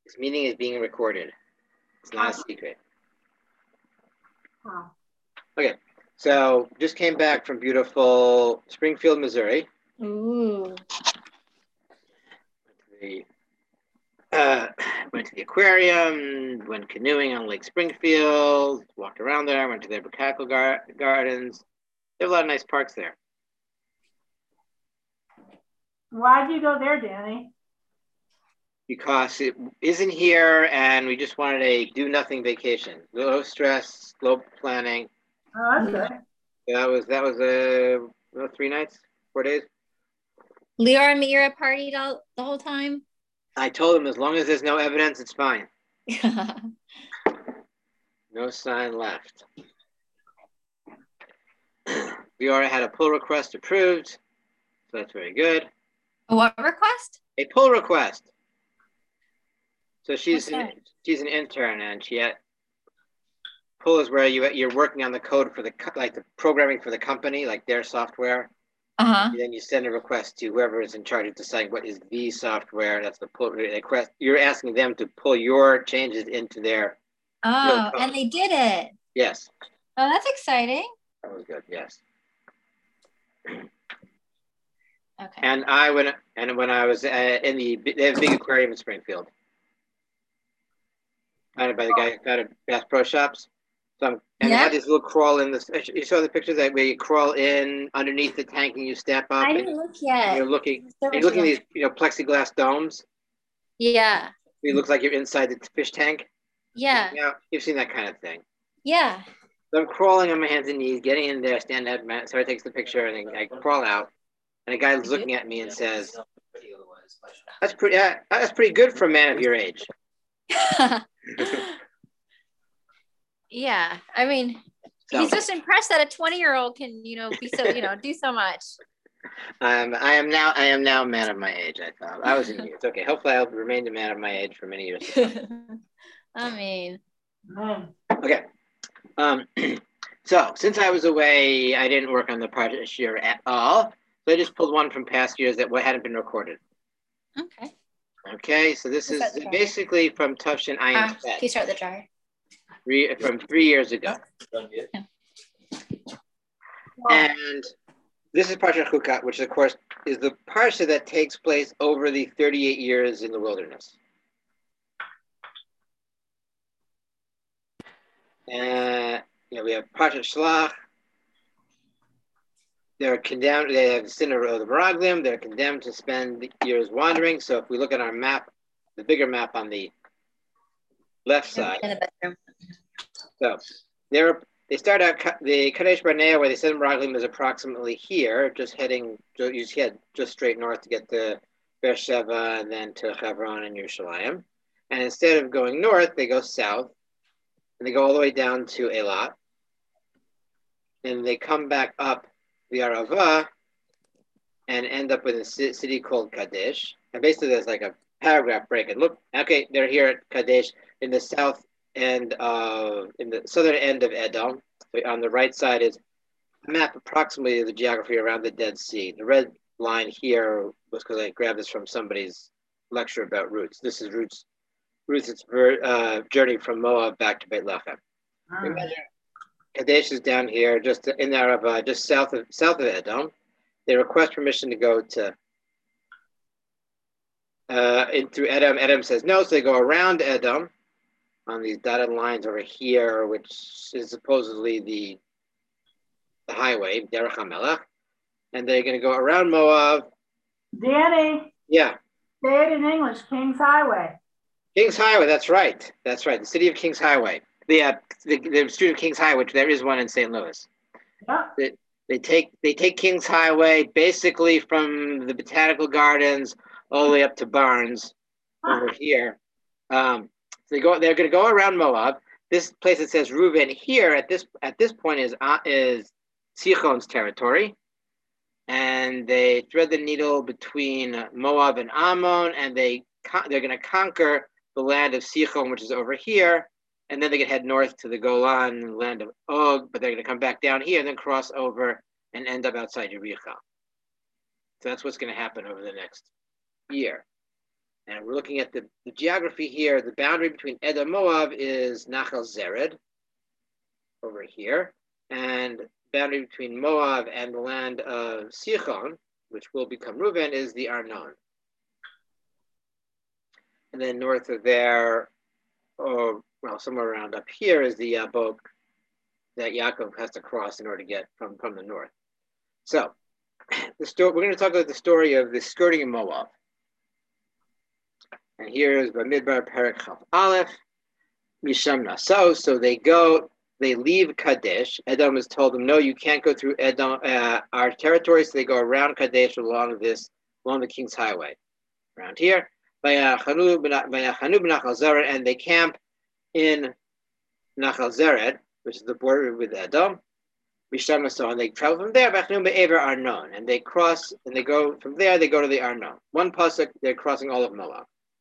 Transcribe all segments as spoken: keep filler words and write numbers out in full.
This meeting is being recorded. It's not a secret. Wow. Okay, so just came back from beautiful Springfield, Missouri. Ooh. The, uh, went to the aquarium, went canoeing on Lake Springfield, walked around there, went to the botanical gar gardens. There are a lot of nice parks there. Why did you go there, Danny? Because it isn't here, and we just wanted a do-nothing vacation. Low stress, low planning. Oh, that's good. That was that was a uh, three nights, four days. Lior and Mira partied all the whole time. I told him as long as there's no evidence, it's fine. No sign left. Lior had a pull request approved, so that's very good. A what request? A pull request. So she's What's an, that? she's an intern, and she had pull is where you you're working on the code for the like the programming for the company, like their software. Uh-huh. And then you send a request to whoever is in charge of deciding what is the software. That's the pull request. You're asking them to pull your changes into their. Oh, and they did it. Yes. Oh, that's exciting. That was good. Yes. Okay. And I went, and when I was uh, in the, they have a big aquarium in Springfield, founded by the guy who founded Bass Pro Shops. So I'm, and Yeah. they had this little crawl in this. You saw the pictures that where you crawl in underneath the tank and you step up. I and didn't look yet. You're looking. So And you're looking at these, you know, plexiglass domes. Yeah. It looks like you're inside the fish tank. Yeah. Yeah, you've seen that kind of thing. Yeah. So I'm crawling on my hands and knees, getting in there, stand up. Sarah takes the picture, and I crawl out, and a guy's looking at me and says, "That's pretty. Uh, that's pretty good for a man of your age." Yeah. I mean, So, he's just impressed that a twenty-year-old can, you know, be so, you know, do so much. um, I am now. I am now a man of my age. I thought I was in years. Okay, hopefully I'll remain a man of my age for many years to come. I mean, Man. Okay. Um, so since I was away, I didn't work on the project this year at all. So I just pulled one from past years that hadn't been recorded. okay. Okay, so this Is is that the dryer? basically from Tufshin Uh, Ayin can you start the dryer? three from three years ago. Yeah. And this is Parsha Chukat, which of course is the Parsha that takes place over the thirty-eight years in the wilderness. And you know, we have Parsha Shlach. They're condemned. They have the sin of the Meraglim. They're condemned to spend years wandering. So if we look at our map, the bigger map on the left side. In the bedroom. So they're they start out the Kadesh Barnea, where they send Meraglim, is approximately here, just heading. You just head just straight north to get to Beersheba and then to Hebron and Yerushalayim. And instead of going north, they go south, and they go all the way down to Eilat, and they come back up the Arava and end up in a city called Kadesh. And basically, there's like a paragraph break. And look, okay, they're here at Kadesh in the south end of, in the southern end of Edom. So on the right side is a map approximately the geography around the Dead Sea. The red line here was because I grabbed this from somebody's lecture about roots. This is roots, Ruth's uh, journey from Moab back to Beit Lechem. Mm. Kadesh is down here, just in the Arava, just south of south of Edom. They request permission to go to uh, in through Edom. Edom says no, so they go around Edom on these dotted lines over here, which is supposedly the the highway, Derech HaMelech, and they're going to go around Moab. Danny. Yeah. Say it in English. King's Highway. King's Highway. That's right. That's right. The city of King's Highway. The uh, the, the street of King's Highway, which there is one in Saint Louis. Yep. They, they take they take King's Highway basically from the Botanical Gardens all the way up to Barnes over here. Um, so they go. They're going to go around Moab. This place that says Reuven here at this at this point is uh, is Sichon's territory, and they thread the needle between Moab and Ammon, and they they're going to conquer the land of Sichon, which is over here. And then they can head north to the Golan, land of Og, but they're going to come back down here and then cross over and end up outside Yericho. So that's what's going to happen over the next year. And we're looking at the, the geography here. The boundary between Edom and Moab is Nachal Zered over here. And boundary between Moab and the land of Sichon, which will become Reuben, is the Arnon. And then north of there, or well, somewhere around up here is the Yabok that Yaakov has to cross in order to get from, from the north. So the story, we're going to talk about the story of the skirting of Moab. And here is Bamidbar Perek Chaf Aleph, Misham Naso. So they go, they leave Kadesh. Edom has told them, no, you can't go through Edom, uh, our territory. So they go around Kadesh along this, along the King's Highway, around here. And they camp in Nachal Zered, which is the border with Edom. Misham Naso, and they travel from there. Arnon, and they cross, and they go from there. They go to the Arnon. One pasuk, they're crossing all of Moab.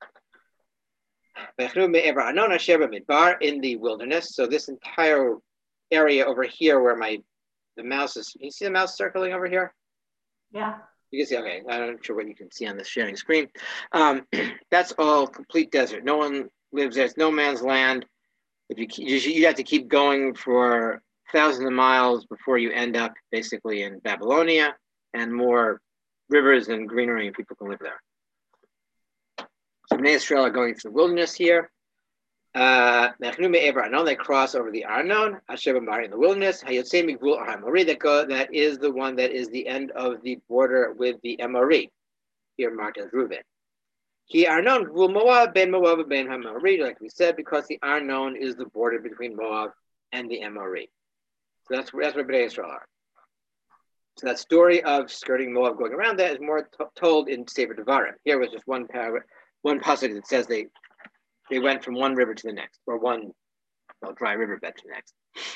In the wilderness. So this entire area over here where my the mouse is, you see the mouse circling over here? Yeah. You can see, okay, I'm not sure what you can see on this sharing screen. Um, that's all complete desert. No one lives there. It's no man's land. If you, you you have to keep going for thousands of miles before you end up basically in Babylonia, and more rivers and greenery, and people can live there. So Bnei Israel are going through the wilderness here. Uh, they cross over the Arnon, Asher in the wilderness. That is the one that is the end of the border with the Emori, here marked as Reuben. He Arnon, Moab, Ben Moab, Ben Hamori, like we said, because the Arnon is the border between Moab and the Emori. So that's, that's where Bnei Israel are. So that story of skirting Moab, going around that, is more t- told in Sefer Devarim. Here was just one paragraph, one passage that says they they went from one river to the next, or one well, dry riverbed to the next.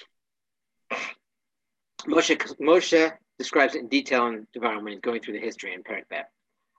Moshe, Moshe describes it in detail in Devarim when he's going through the history in Perek Bet.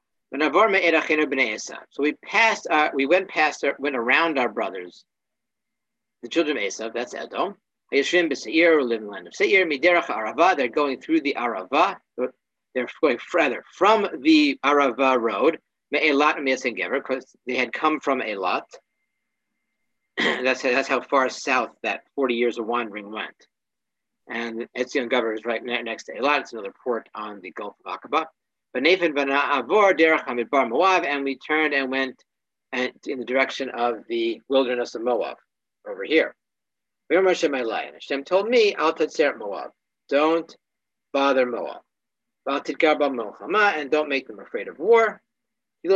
So we passed, our, we went past, our, went around our brothers, the children of Esav. That's Edom. Yeshrim b'Seir, who live in the land of Seir. Miderach Arava, they're going through the Arava. They're going further from the Arava road. Me'elat and Me'asen Gever, because they had come from Elat. that's that's how far south that forty years of wandering went. And Etzion Gever is right next to Elat. It's another port on the Gulf of Aqaba. But Nathan ben Avor derech Hamidbar Moab, and we turned and went and in the direction of the wilderness of Moab over here. And Hashem told me, Al Tatzeret Moab, don't bother Moab. Al Tidgar ba Milchama, and don't make them afraid of war. I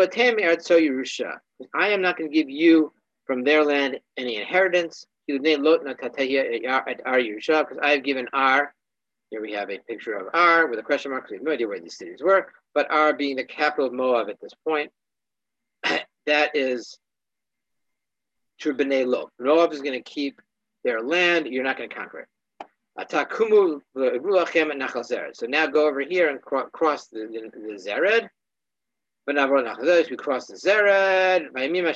am not going to give you from their land any inheritance. Because I have given Ar. Here we have a picture of Ar with a question mark because we have no idea where these cities were. But Ar being the capital of Moab at this point, that is to Bnei Lot. Moab is going to keep their land. You're not going to conquer it. So now go over here and cro- cross the, the, the Zered. We cross the Zered.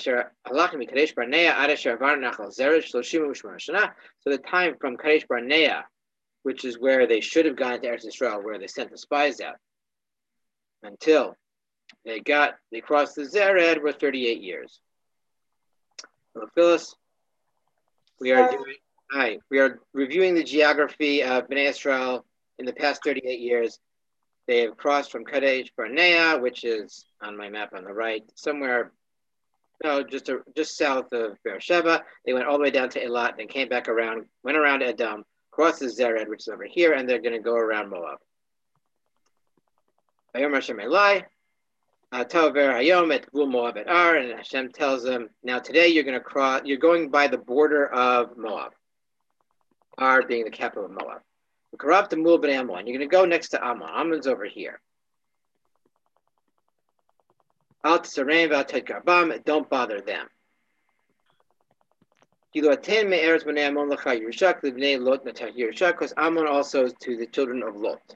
So the time from Kadesh Barnea, which is where they should have gone to Eretz Yisrael, where they sent the spies out, until they got they crossed the Zered, were thirty-eight years. Hello, Phyllis. We are doing hi. We are reviewing the geography of Bnei Israel in the past thirty-eight years. They have crossed from Kadesh Barnea, which is on my map on the right, somewhere, no, just a, just south of Beersheba. They went all the way down to Elat, then came back around, went around Edom, crossed the Zered, which is over here, and they're going to go around Moab. And Hashem tells them, now today you're going to cross, you're going by the border of Moab, Ar being the capital of Moab. You're going to go next to Ammon. Ammon's over here. Don't bother them. Because Ammon also is to the children of Lot.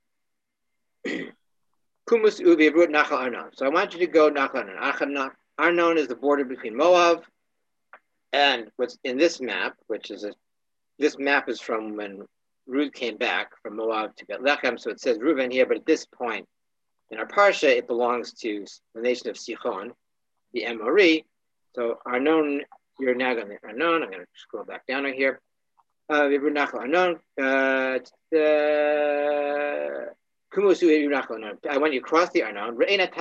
So I want you to go Nachal Arnon. Arnon is the border between Moab and what's in this map, which is a, this map is from when Ruth came back from Moab to Bethlehem, so it says Reuben here, but at this point in our parsha, it belongs to the nation of Sichon. the Emori. So Arnon, you're now going to Arnon. I'm going to scroll back down right here. Uh, Arnon. Uh, I want you to cross the Arnon.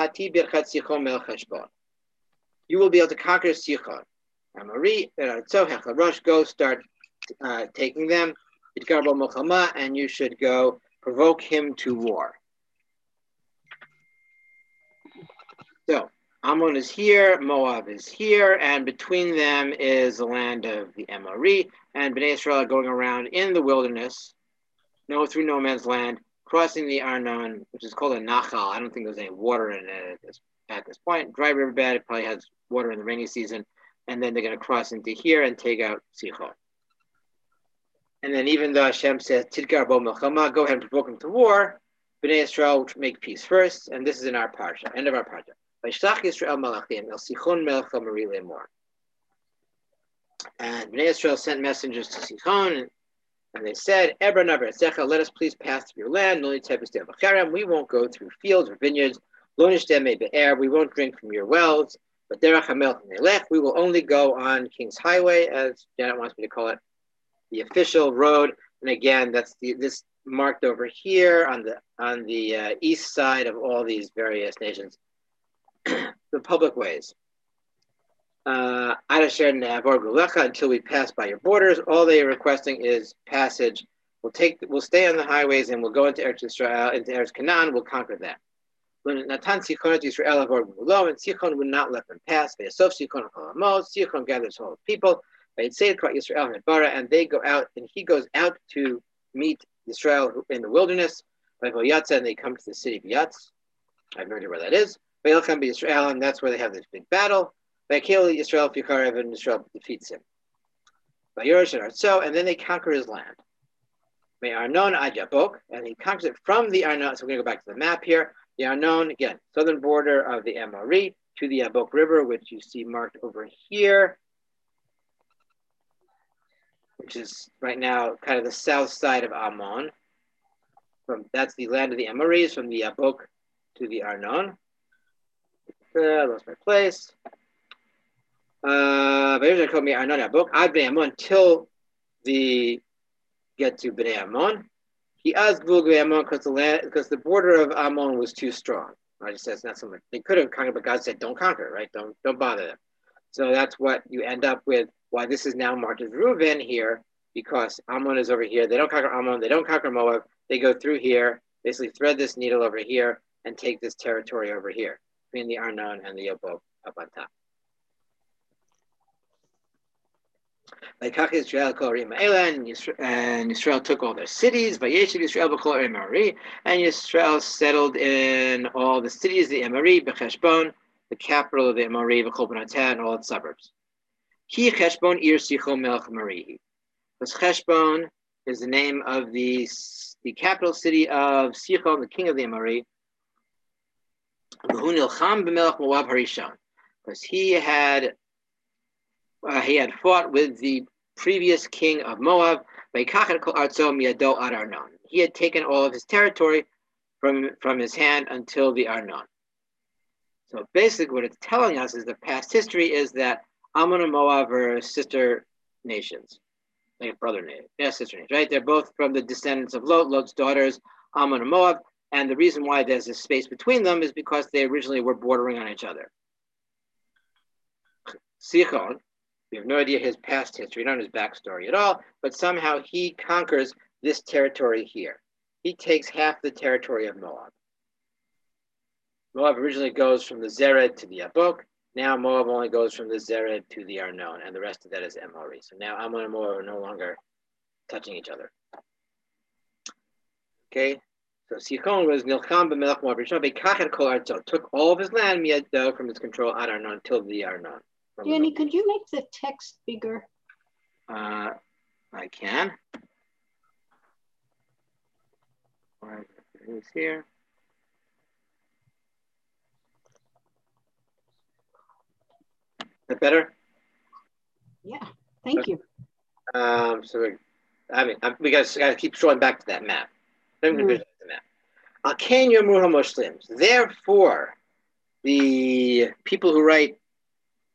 You will be able to conquer Sichon. Amori, so Hecharosh, go start uh, taking them. And you should go provoke him to war. So Ammon is here, Moab is here, and between them is the land of the Emori, and Bnei Israel are going around in the wilderness, no through no man's land, crossing the Arnon, which is called a Nachal. I don't think there's any water in it at this, at this point. Dry riverbed, it probably has water in the rainy season, and then they're going to cross into here and take out Sichon. And then even though Hashem says, Tidkar bo milchama, go ahead and provoke him to war, Bnei Israel make peace first, and this is in our parsha, end of our parsha. Vaishlach Yisrael malachim el Sichon melech hamori lemor. And Bnei Israel sent messengers to Sichon, and, and they said, Ebra naver etzecha, let us please pass through your land. Noli tepestem b'cherem, we won't go through fields or vineyards. Lo nishtem me be'er, we won't drink from your wells. But derech hamelech nelech, we will only go on King's Highway, as Janet wants me to call it, the official road. And again, that's the this marked over here on the on the uh, east side of all these various nations. The public ways. Uh, until we pass by your borders, all they are requesting is passage. We'll take, we'll stay on the highways and we'll go into Eretz Israel, into Eretz Canaan. We'll conquer them. Natan Sichon et Yisrael below, and Sichon would not let them pass. Ve'asof Sichon halamot. Sichon gathers all the people. Ve'yitzei kol Yisrael medbara, and they go out, and he goes out to meet Yisrael in the wilderness. Ve'yatza, and they come to the city of Yatz. I have no idea where that is. Ve'ilchem Yisrael, and that's where they have this big battle. Ve'kel Yisrael Fikarev, and Yisrael defeats him. Ve'yorosh and Artso, and then they conquer his land. Ve'arnon ad Yabok, and he conquers it from the Arnon. So we're going to go back to the map here. The Arnon, again, southern border of the Emori to the Yabok River, which you see marked over here, which is right now kind of the south side of Ammon. From that's the land of the Amoris, from the Yabok to the Arnon. Uh, lost my place. Uh, until the get to Bnei Ammon. He asked Ammon because the land, because the border of Ammon was too strong. Right? He says not something they could have conquered, but God said, "Don't conquer." Right? Don't don't bother them. So that's what you end up with. Why this is now marked as Reuven here, because Ammon is over here. They don't conquer Ammon. They don't conquer Moab. They go through here, basically thread this needle over here, and take this territory over here between the Arnon and the Yabok up on top. And Israel took all their cities, and Israel settled in all the cities, the Emori, Becheshbon, the capital of the Emori, and all its suburbs. Because Cheshbon is the name of the, the capital city of Sichon, the king of the Emori, because he had Uh, he had fought with the previous king of Moab. He had taken all of his territory from, from his hand until the Arnon. So basically what it's telling us is the past history is that Ammon and Moab are sister nations, like brother nations, yeah, sister nations, right? They're both from the descendants of Lot, Lot's daughters, Ammon and Moab. And the reason why there's a space between them is because they originally were bordering on each other. Sichon, we have no idea his past history, not his backstory at all, but somehow he conquers this territory here. He takes half the territory of Moab. Moab originally goes from the Zered to the Yabok. Now Moab only goes from the Zered to the Arnon, and the rest of that is Emori. So now Ammon and Moab are no longer touching each other. Okay, so Sichon was Nilcham b'melech Moab Rishon, v'kachet kol artzo, took all of his land miyado from his control ad Arnon until the Arnon. Danny, could you make the text bigger? Uh, I can. It's here. Is that better? Yeah, thank okay. you. Um, so, we, I mean, I, we got to keep showing back to that map. Let me mm. visualize the map. Al-Ken Yomru HaMoshlim. Therefore, the people who write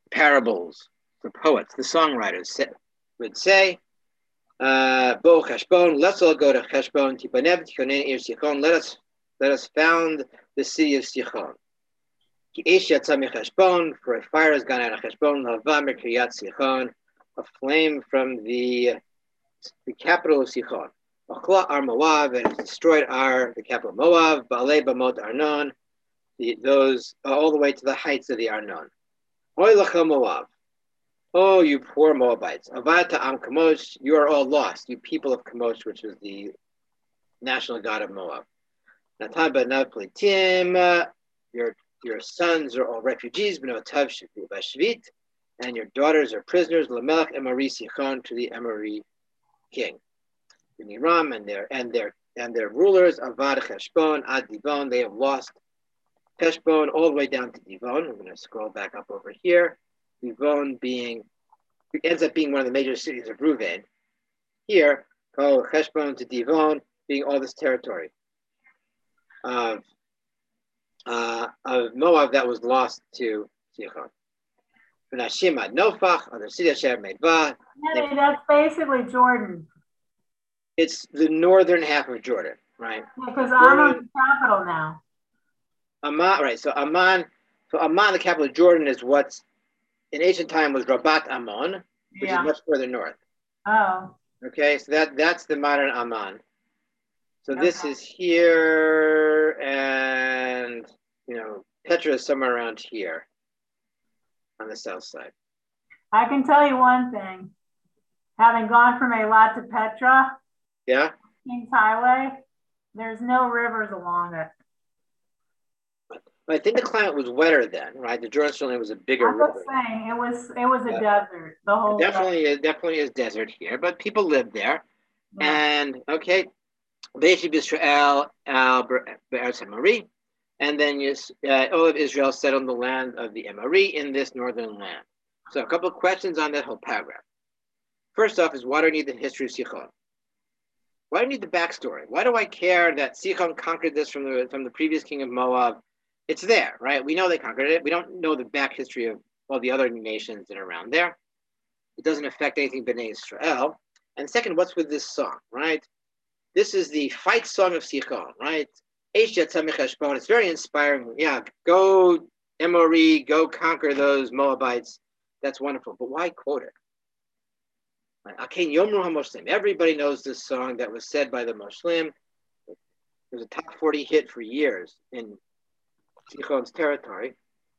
parables, the poets, the songwriters say, would say, uh, Bo Cheshbon, let's all go to Cheshbon, Tipanev, Tichonen, Ir Sichon, let us, let us found the city of Sichon. Ki Eish Yatsa Cheshbon, for a fire has gone out of Cheshbon, Lava Merkiyat Sichon, a flame from the, the capital of Sichon. Achla Ar Moab, and has destroyed Ar, the capital of Moab, Baalei Bamot Arnon, the, those uh, all the way to the heights of the Arnon. Oy Lacha Moab. Oh, you poor Moabites. Avata Am Kamosh, you are all lost, you people of Kamosh, which is the national god of Moab. Natan Banav Plitim, your your sons are all refugees, Benotav Shvit, and your daughters are prisoners, Lamelech Emori Sichon, to the Emori king. Niram and their and their and their rulers, Avad Cheshbon, Ad Divon, they have lost Cheshbon all the way down to Divon. I'm going to scroll back up over here. Divon being, it ends up being one of the major cities of Ruvain. Here, oh, Cheshbon to Divon being all this territory of, uh, of Moab that was lost to Sichon. Nashim Nofach, on the city of Sher Medva. That's basically Jordan. It's the northern half of Jordan, right? Because Ammon's the capital now. Amman, right? So Amman, so Amman, the capital of Jordan, is what's in ancient time was Rabat Ammon, which yeah. is much further north. Oh. Okay, so that that's the modern Amman. So okay. This is here, and you know, Petra is somewhere around here on the south side. I can tell you one thing. Having gone from Eilat to Petra, yeah, King's Highway, there's no rivers along it. I think the climate was wetter then, right? The Jordan certainly was a bigger I'm river. I'm saying it was it was a yeah. desert. The whole it definitely is definitely is desert here, but people lived there. Yeah. And okay, Be'esh Yisrael al Be'eretz Emori, and then uh, all of Israel settled on the land of the Emori in this northern land. So a couple of questions on that whole paragraph. First off is, why do I need the history of Sichon? Why do I need the backstory? Why do I care that Sichon conquered this from the from the previous king of Moab? It's there, right? We know they conquered it. We don't know the back history of all the other nations that are around there. It doesn't affect anything Bnei Israel. And second, what's with this song, right? This is the fight song of Sichon, right? It's very inspiring. Yeah, go Emori, go conquer those Moabites. That's wonderful. But why quote it? Everybody knows this song that was said by the Moshlim. It was a top forty hit for years in Sichon's territory.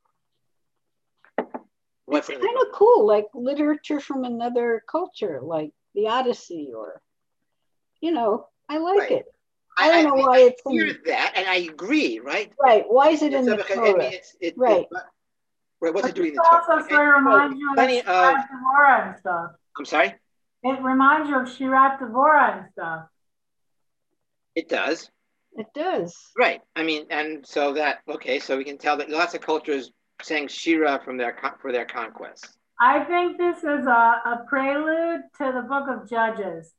What's it's kind of cool, like literature from another culture, like the Odyssey, or, you know, I like right. it. I don't I, know I, why I it's hear in, that, and I agree, right? Right. Why is it it's in the Torah? I mean, it's, it, right. It, right. What's but it doing in the Torah? Torah? Also, sort of reminds you of Shirat Devorah and stuff. I'm sorry? It reminds you of Shirat Devorah and stuff. It does. It does. Right. I mean, and so that, okay, so we can tell that lots of cultures sang Shira from their for their conquests. I think this is a, a prelude to the book of Judges.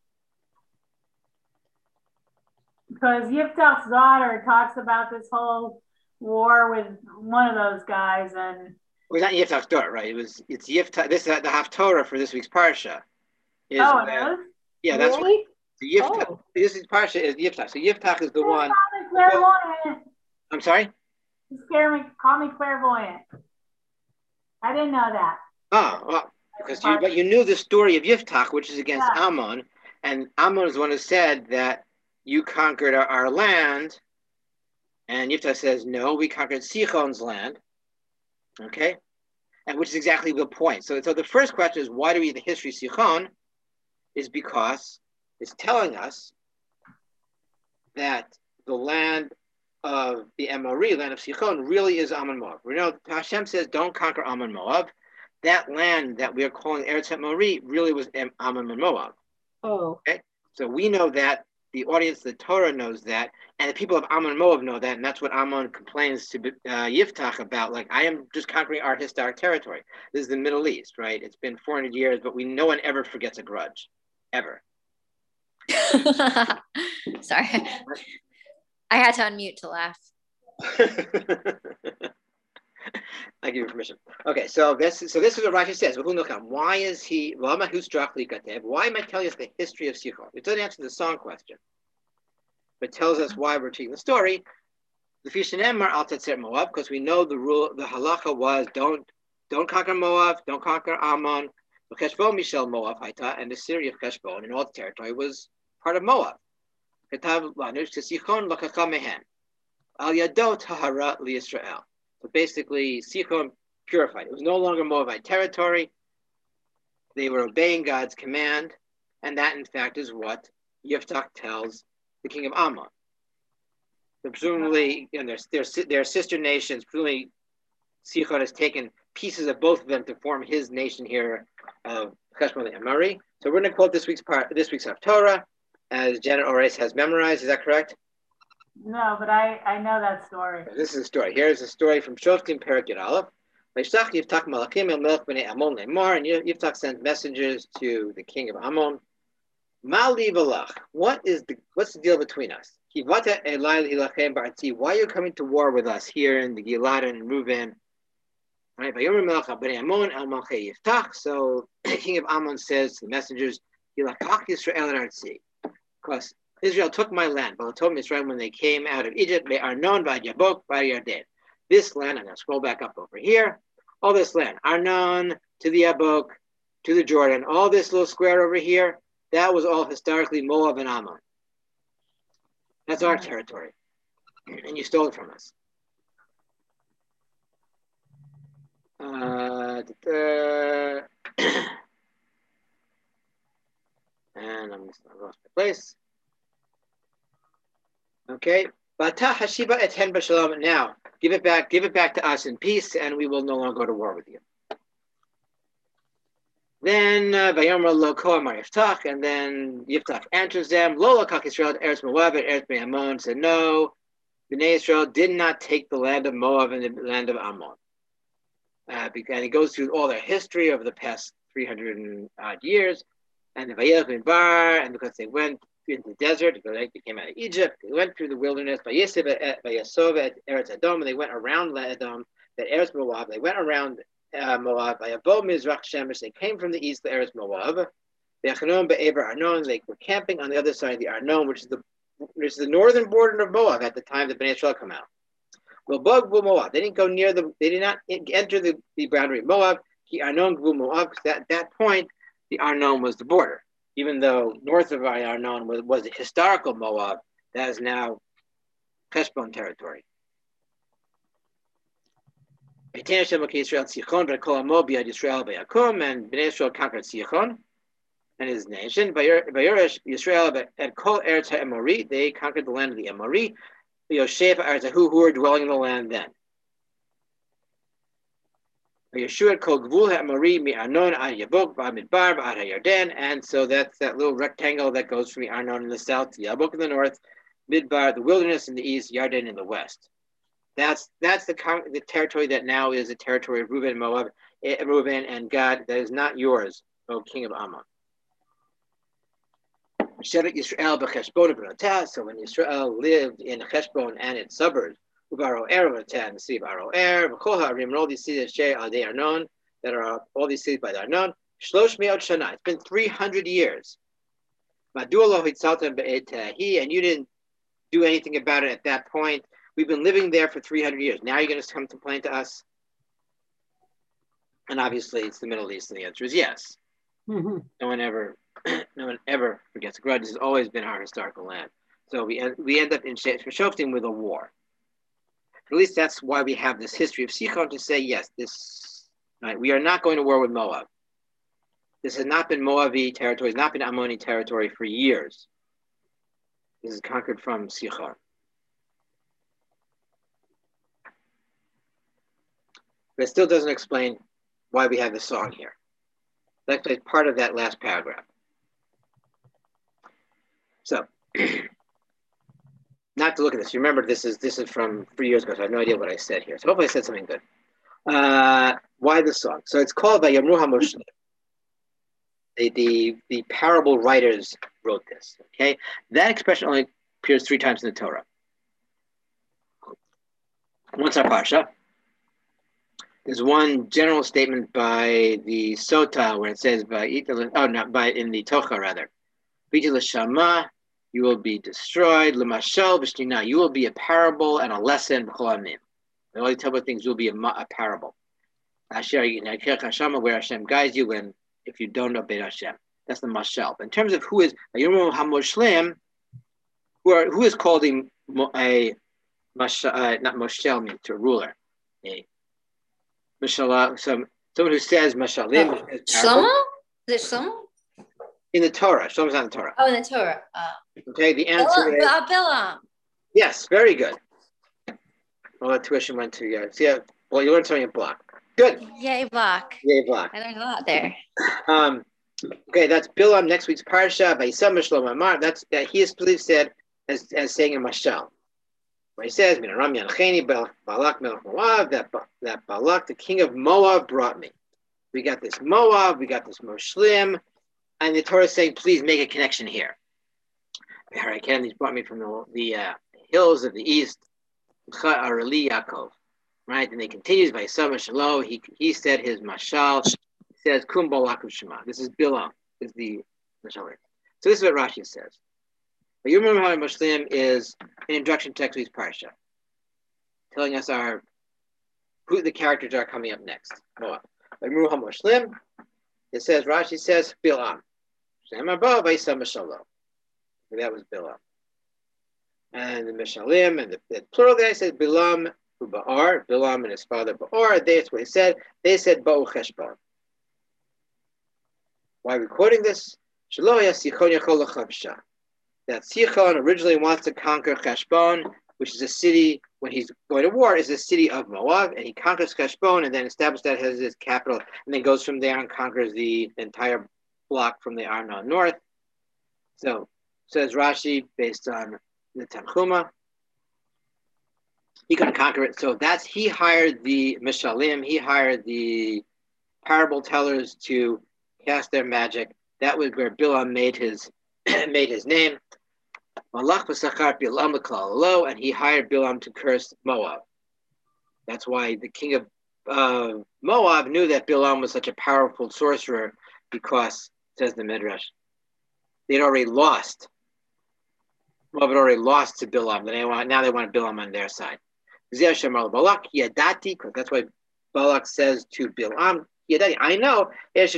Because Yiftach's daughter talks about this whole war with one of those guys, and well, it's not Yiftach's daughter, right? It was it's Yiftach. This is the Haftorah for this week's parsha. Is oh, it is? Yeah, that's really? What, the Yiftach. Oh. This is parsha is Yiftach. So Yiftach is the one. Clairvoyant. I'm sorry. You scare me. Call me clairvoyant. I didn't know that. Oh, well, because you but you knew the story of Yiftach, which is against yeah. Ammon, and Ammon is the one who said that you conquered our, our land, and Yiftach says, no, we conquered Sichon's land, okay? And which is exactly the point. So, so the first question is, why do we read the history of Sichon? Is because it's telling us that the land of the Emori, land of Sichon, really is Ammon Moab. We know Hashem says, don't conquer Ammon Moab. That land that we are calling Eretz Emori really was Ammon and Moab. Oh. Okay? So we know that. The audience, the Torah knows that, and the people of Ammon and Moab know that, and that's what Ammon complains to uh, Yiftach about. Like, I am just conquering our historic territory. This is the Middle East, right? It's been four hundred years, but we no one ever forgets a grudge, ever. Sorry, I had to unmute to laugh. I give you permission. Okay, so this so this is what Rashi says. Why is he? Why am I telling us the history of Sichon? It doesn't answer the song question, but tells us why we're taking the story. The Fishanemar al Tetzer Moab, because we know the rule. The halacha was don't don't conquer Moab, don't conquer Ammon. Cheshbon Mishel Moab Haita, and the city of Cheshbon and all the territory was part of Moab. Ketav Lanush to Sichon Lakacha Mehen Al Yado Tahara LiYisrael. So basically, Sichon purified. It was no longer Moabite territory. They were obeying God's command, and that, in fact, is what Yiftach tells the king of Ammon. So presumably, you know, their, their, their sister nations, presumably Sichon has taken pieces of both of them to form his nation here of Cheshbon and Amari. So we're going to quote this week's part, this week's Haftorah, as Janet Ores has memorized. Is that correct? No, but I, I know that story. This is a story. Here's a story from Shoftim Perek Yud Aleph. Yiftach Malachim El Melech Bnei Ammon Lemar, and Yiftach sent messengers to the king of Ammon. Mali Balach, what is the what's the deal between us? Why are you coming to war with us here in the Gilad and Reuven? Right? So the king of Ammon says to the messengers, because Israel took my land, but told me Israel when they came out of Egypt, they are known by Jabok, by Yarden. This land, I'm going to scroll back up over here. All this land, Arnon to the Yabok, to the Jordan, all this little square over here, that was all historically Moab and Ammon. That's our territory. And you stole it from us. Uh, and I'm just I lost my place. Okay. Now, give it back, give it back to us in peace, and we will no longer go to war with you. Then Vayomer Lo Koamar Yiftach, and then Yiftach answers them, Lo Lakach Yisrael Eretz Moab and Eretz Bnei Ammon, said no, Bnei Israel did not take the land of Moab and the land of Ammon. Uh, and he goes through all their history over the past three hundred and odd years, and the Vayelch Midbar, and because they went into the desert, because they came out of Egypt, they went through the wilderness, Vayesov at Eretz Edom, and they went around Edom, that Eretz Moab, they went around uh, Moab, Vayavo Mizrach Shemesh, they came from the east to Eretz Moab, V'Achanon Be'ever Arnon, they were camping on the other side of the Arnon, which is the which is the northern border of Moab at the time that Bnei Israel come out. Well, Moab, they didn't go near the, they did not enter the, the boundary of Moab. The Arnon Gvu Moab, because at that point, the Arnon was the border. Even though north of Arnon was, was the historical Moab, that is now Cheshbon territory. And Bnei Israel conquered Sichon and his nation. Vayoresh Yisrael and Kol Eretz HaEmori, they conquered the land of the Emori. Yosef Arzahu, who were dwelling in the land then. Yeshua called Gvul HaEmori mi Arnon ad Yabok ba'Midbar ba'ad HaYarden, and so that's that little rectangle that goes from the Arnon in the south to Yabok in the north, Midbar, the wilderness in the east, Yarden in the west. That's that's the the territory that now is the territory of Reuben and Moab, Reuben and Gad. That is not yours, O king of Ammon. Shevet Yisrael b'Cheshbon b'Notah. So when Yisrael lived in Cheshbon and its suburbs, U'Baro'er b'Notah, the city of Aro'er, B'Kol Ha'arim, and all these cities that al Dei Arnon, that are all these cities by the Arnon, Shlosh Me'ot Shana. It's been three hundred years. Ma'du lo hitzaltem be'et Tahi, and you didn't do anything about it at that point. We've been living there for three hundred years. Now you're going to come complain to us? And obviously, it's the Middle East, and the answer is yes. Mm-hmm. No one ever, no one ever forgets a grudge. This has always been our historical land. So we end, we end up in Shoftim with a war. At least that's why we have this history of Sichon to say yes. This right, we are not going to war with Moab. This has not been Moabite territory. It's not been Ammoni territory for years. This is conquered from Sichon. But it still doesn't explain why we have this song here. That's part of that last paragraph. So, not to look at this. Remember, this is this is from three years ago, so I have no idea what I said here. So hopefully I said something good. Uh, why this song? So it's called by Yamru HaMoshlim. The, the, the parable writers wrote this. Okay, that expression only appears three times in the Torah. Once our parsha. there's one general statement by the Sota where it says by oh not by in the Tocha rather. Shama, you will be destroyed. Lemashal v'shtina, you will be a parable and a lesson. The only type of things will be a, a parable. Asher Shama, where Hashem guides you when if you don't obey Hashem. That's the mashal. In terms of who is Hamoshlim, who are who is called a, a mashal, uh, not moshel means to a ruler. A mashallah, some someone who says mashalim. Oh. Shlomo? Is it Shlomo? In the Torah. Shlomo's not in the Torah. Oh, in the Torah. Uh, okay, the answer Bilam, is Bilam. Yes, very good. Well, that tuition went to you. Uh, see, uh, well, you learned something in block. Good. Yay, block. Yay, block. I learned a lot there. Um, okay, that's Bilam. Next week's parsha. Vayisam Shlomo Amar. That's that he is believed said as, as saying a mashal. Where he says, "Min Aram Yancheni Balak Melech Moab." That that Balak, the king of Moab, brought me. We got this Moab. We got this Moshlim, and the Torah is saying, "Please make a connection here." Harakan, he's brought me from the the uh, hills of the east. Arali Yaakov. Right, and he continues by Sama Shalom. He he said his mashal. He says Kum Balakum Shema. This is Bilam. Is the mashal. So this is what Rashi says. But you remember how Muslim is an introduction to next week's parsha, telling us our who the characters are coming up next. Moab. But remember how Muslim. It says Rashi says Bilam. Shema Ba by Sama Shalom. That was Bilam. And the Mishalim and the, the plural there says Bilam. Ba'ar, Bilam and his father Ba'ar, that's what he said. They said Ba'u Cheshbon. Why are we quoting this? That Sichon originally wants to conquer Cheshbon, which is a city, when he's going to war, is a city of Moab, and he conquers Cheshbon and then establishes that as his capital, and then goes from there and conquers the entire block from the Arnon north. So, says Rashi, based on the Tanchuma, he couldn't conquer it. So that's, he hired the Mishalim, he hired the parable tellers to cast their magic. That was where Bilam made his made his name. Malach v'sachar Bilam l'klal, and he hired Bilam to curse Moab. That's why the king of uh, Moab knew that Bilam was such a powerful sorcerer, because, says the Midrash, they'd already lost. Moab had already lost to Bilam. Then they want, now they want Bilam on their side. Because that's why Balak says to Bilam, I know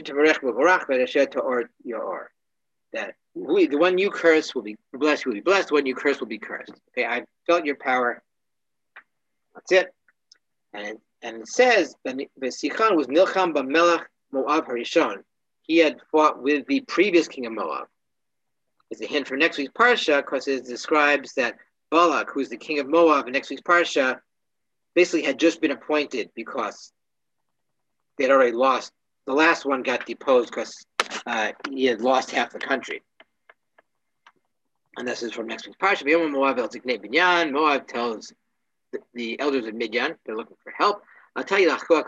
that we, the one you curse will be blessed, will be blessed, the one you curse will be cursed. Okay, I felt your power. That's it. And and it says that Sichon was Nilcham b'melech Moab Harishon. He had fought with the previous king of Moab. It's a hint for next week's parsha, because it describes that Balak, who's the king of Moab in next week's parsha, basically had just been appointed because they had already lost. The last one got deposed because uh, he had lost half the country. And this is from next week's parsha. Moab Moab tells the, the elders of Midian, they're looking for help. I'll tell you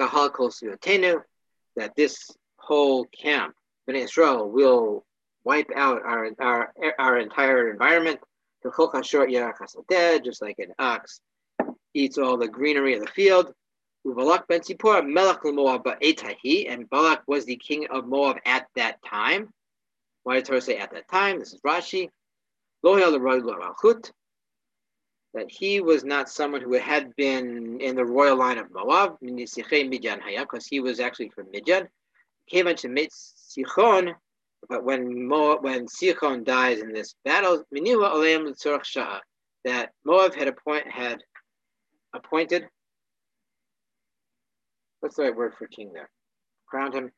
that this whole camp, Bnei Israel, will wipe out our our our entire environment. Just like an ox eats all the greenery of the field. And Balak was the king of Moab at that time. Why did Torah say at that time? This is Rashi. That he was not someone who had been in the royal line of Moab, because he was actually from Midian. Came into Sichon. But when Moab, when Sichon dies in this battle, that Moab had appoint had appointed. What's the right word for king there? Crowned him,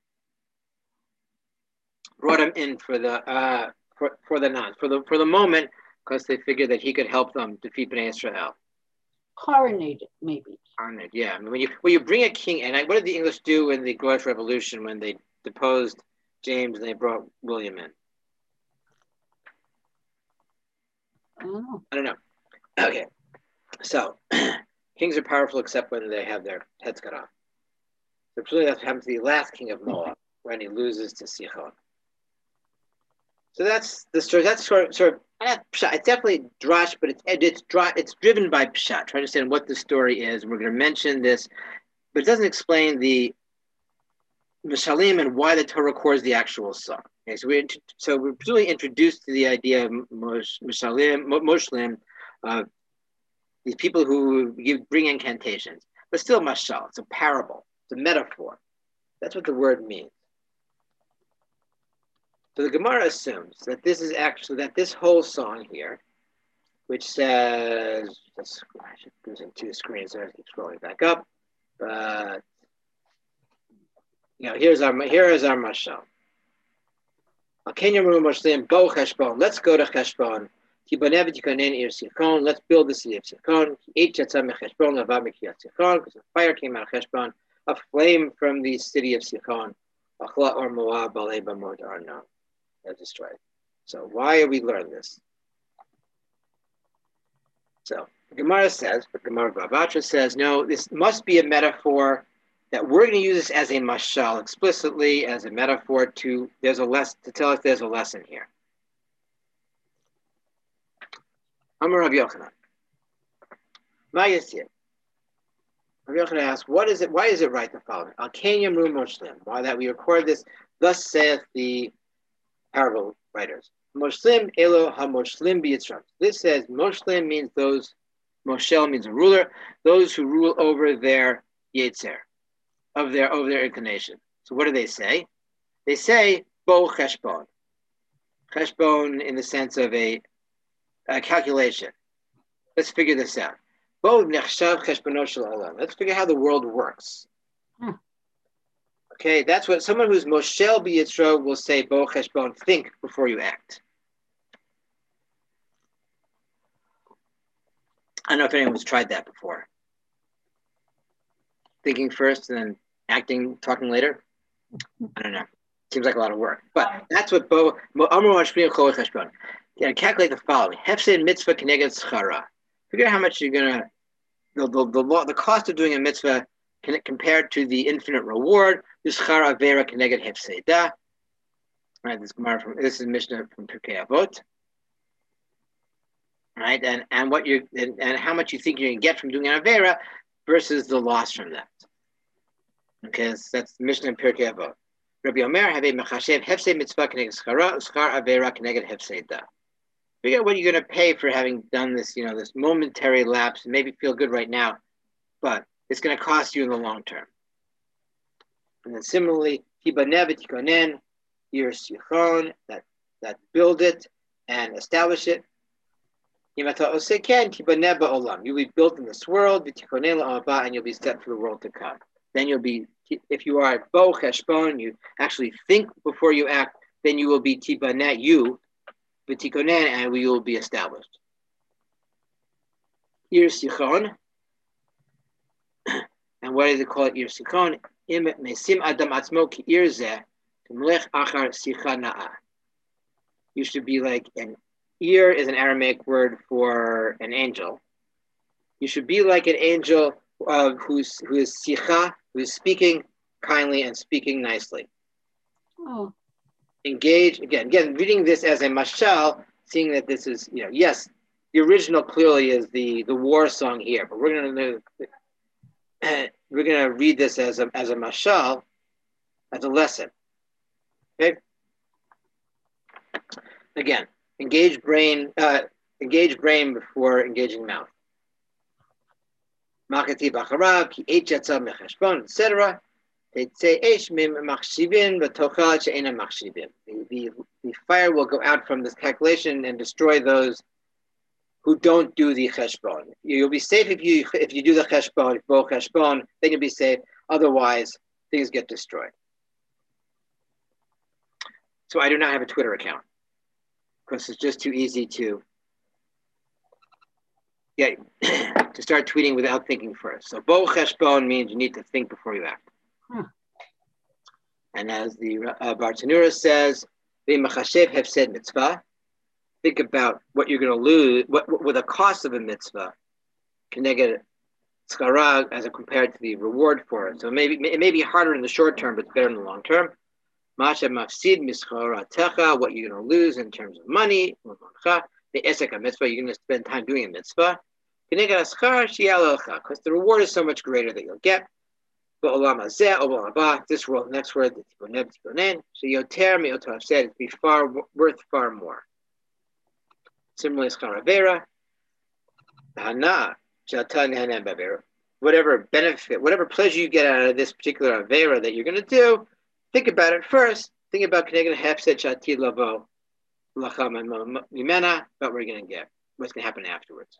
brought him in for the uh, for, for the non for the for the moment, because they figured that he could help them defeat Bnei Israel. Coronated, maybe. Coronated, yeah. I mean, when you when you bring a king, and I, what did the English do in the Glorious Revolution when they deposed James and they brought William in? Oh. I don't know. Okay, so kings are powerful except when they have their heads cut off. So truly, that's what happens to the last king of Moab when he loses to Sichon. So that's the story. That's sort of, sort of it's definitely drash, but it's it's it's driven by pshat. Try to understand what the story is, and we're going to mention this but it doesn't explain the Mishalim and why the Torah records the actual song. Okay, so, we, so we're presumably introduced to the idea of Mishalim, Moshlim, uh, these people who give, bring incantations, but still mashal. It's a parable. It's a metaphor. That's what the word means. So the Gemara assumes that this is actually, that this whole song here, which says, let's, I should put in two screens there, keep scrolling back up, but, you know, here's our, here is our mashal. Let's go to Cheshbon. Let's build the city of Sichon. Because a fire came out of Cheshbon, a flame from the city of Sichon. Or Moab, are known. They're destroyed. So why are we learning this? So the Gemara says, but Gemara Bavatra says, no, this must be a metaphor that we're going to use this as a mashal explicitly, as a metaphor to there's a less to tell us there's a lesson here. Amar Rabbi Yochanan. Ma yasir. Rabbi Yochanan asks, what is it? Why is it right to follow? Al Ken Yamru Moshlim. Why that we record this? Thus saith the parable writers. Moshlim Elo HaMoshlim B'Yitzram. This says Moshlim means those. Moshel means a ruler. Those who rule over their Yetzer. Of their over their inclination. So what do they say? They say bo cheshbon. Cheshbon in the sense of a, a calculation. Let's figure this out. Bo nechshav cheshbono shel olam. Let's figure how the world works. Hmm. Okay, that's what someone who's moshel b'yitzro will say. Bo cheshbon. Think before you act. I don't know if anyone's tried that before. Thinking first and then acting, talking later. I don't know. Seems like a lot of work. But that's what Bo yeah, calculate the following. Hefsed mitzvah keneged schara. Figure out how much you're gonna the the the, law, the cost of doing a mitzvah can, compared to the infinite reward. This schara avera keneged hefseda. Right, this Gemara from this is Mishnah from Pirkei Avot. Right, and and what you and, and how much you think you're gonna get from doing an avera versus the loss from that. Okay, that's, that's the Mishnah in Pirkei Avot. Rabbi Omer have a mechashev hefsei mitzvah keneged schara schar avera keneged hefseda. Figure out what you're going to pay for having done this, you know, this momentary lapse. Maybe feel good right now, but it's going to cost you in the long term. And then similarly, tibaneh v'tikonen ir sichon, that that build it and establish it. Yimata oseken tibaneh ba'olam. You'll be built in this world, v'tikonen la'aba, and you'll be set for the world to come. Then you'll be, if you are bo cheshbon, you actually think before you act, then you will be tibaneh, you, v'tikonen, and we will be established. Ir sichon, and what do they call it? Ir sichon, im mesim adam atzmo ki ir zeh, t'mlech achar sicha na'a. You should be like an ear is an Aramaic word for an angel. You should be like an angel uh, who's who is sicha, who is speaking kindly and speaking nicely. Oh. Engage again. Again, reading this as a mashal, seeing that this is, you know, yes, the original clearly is the the war song here, but we're gonna uh, we're gonna read this as a as a mashal, as a lesson. Okay. Again, engage brain, uh, engage brain before engaging mouth. Makati b'acharav ki eight yatzah mecheshbon, et cetera. The, the, the fire will go out from this calculation and destroy those who don't do the cheshbon. You'll be safe if you if you do the cheshbon, bo cheshbon, then you'll be safe. Otherwise, things get destroyed. So I do not have a Twitter account because it's just too easy to get to start tweeting without thinking first. So bo cheshbon means you need to think before you act. Hmm. And as the uh, Bartanura says, hefsed mitzvah. Think about what you're going to lose, what, what, what the cost of a mitzvah can get tzara as compared to the reward for it. So maybe it may be harder in the short term, but it's better in the long term. Masha mafsid mischaratecha, what you're going to lose in terms of money. The esek mitzvah, you're going to spend time doing a mitzvah. Because the reward is so much greater that you'll get. Ba'olam hazeh, olam haba, this world, next world, tibonem, tibonen, sheyoter me'oto said it's be far worth far more. Similarly, schar avera, hana, shatan hanan bavera. Whatever benefit, whatever pleasure you get out of this particular avera that you're going to do, think about it first. Think about connecting hefsed shatid lavo, lacham and mimena, about what we're going to get, what's going to happen afterwards.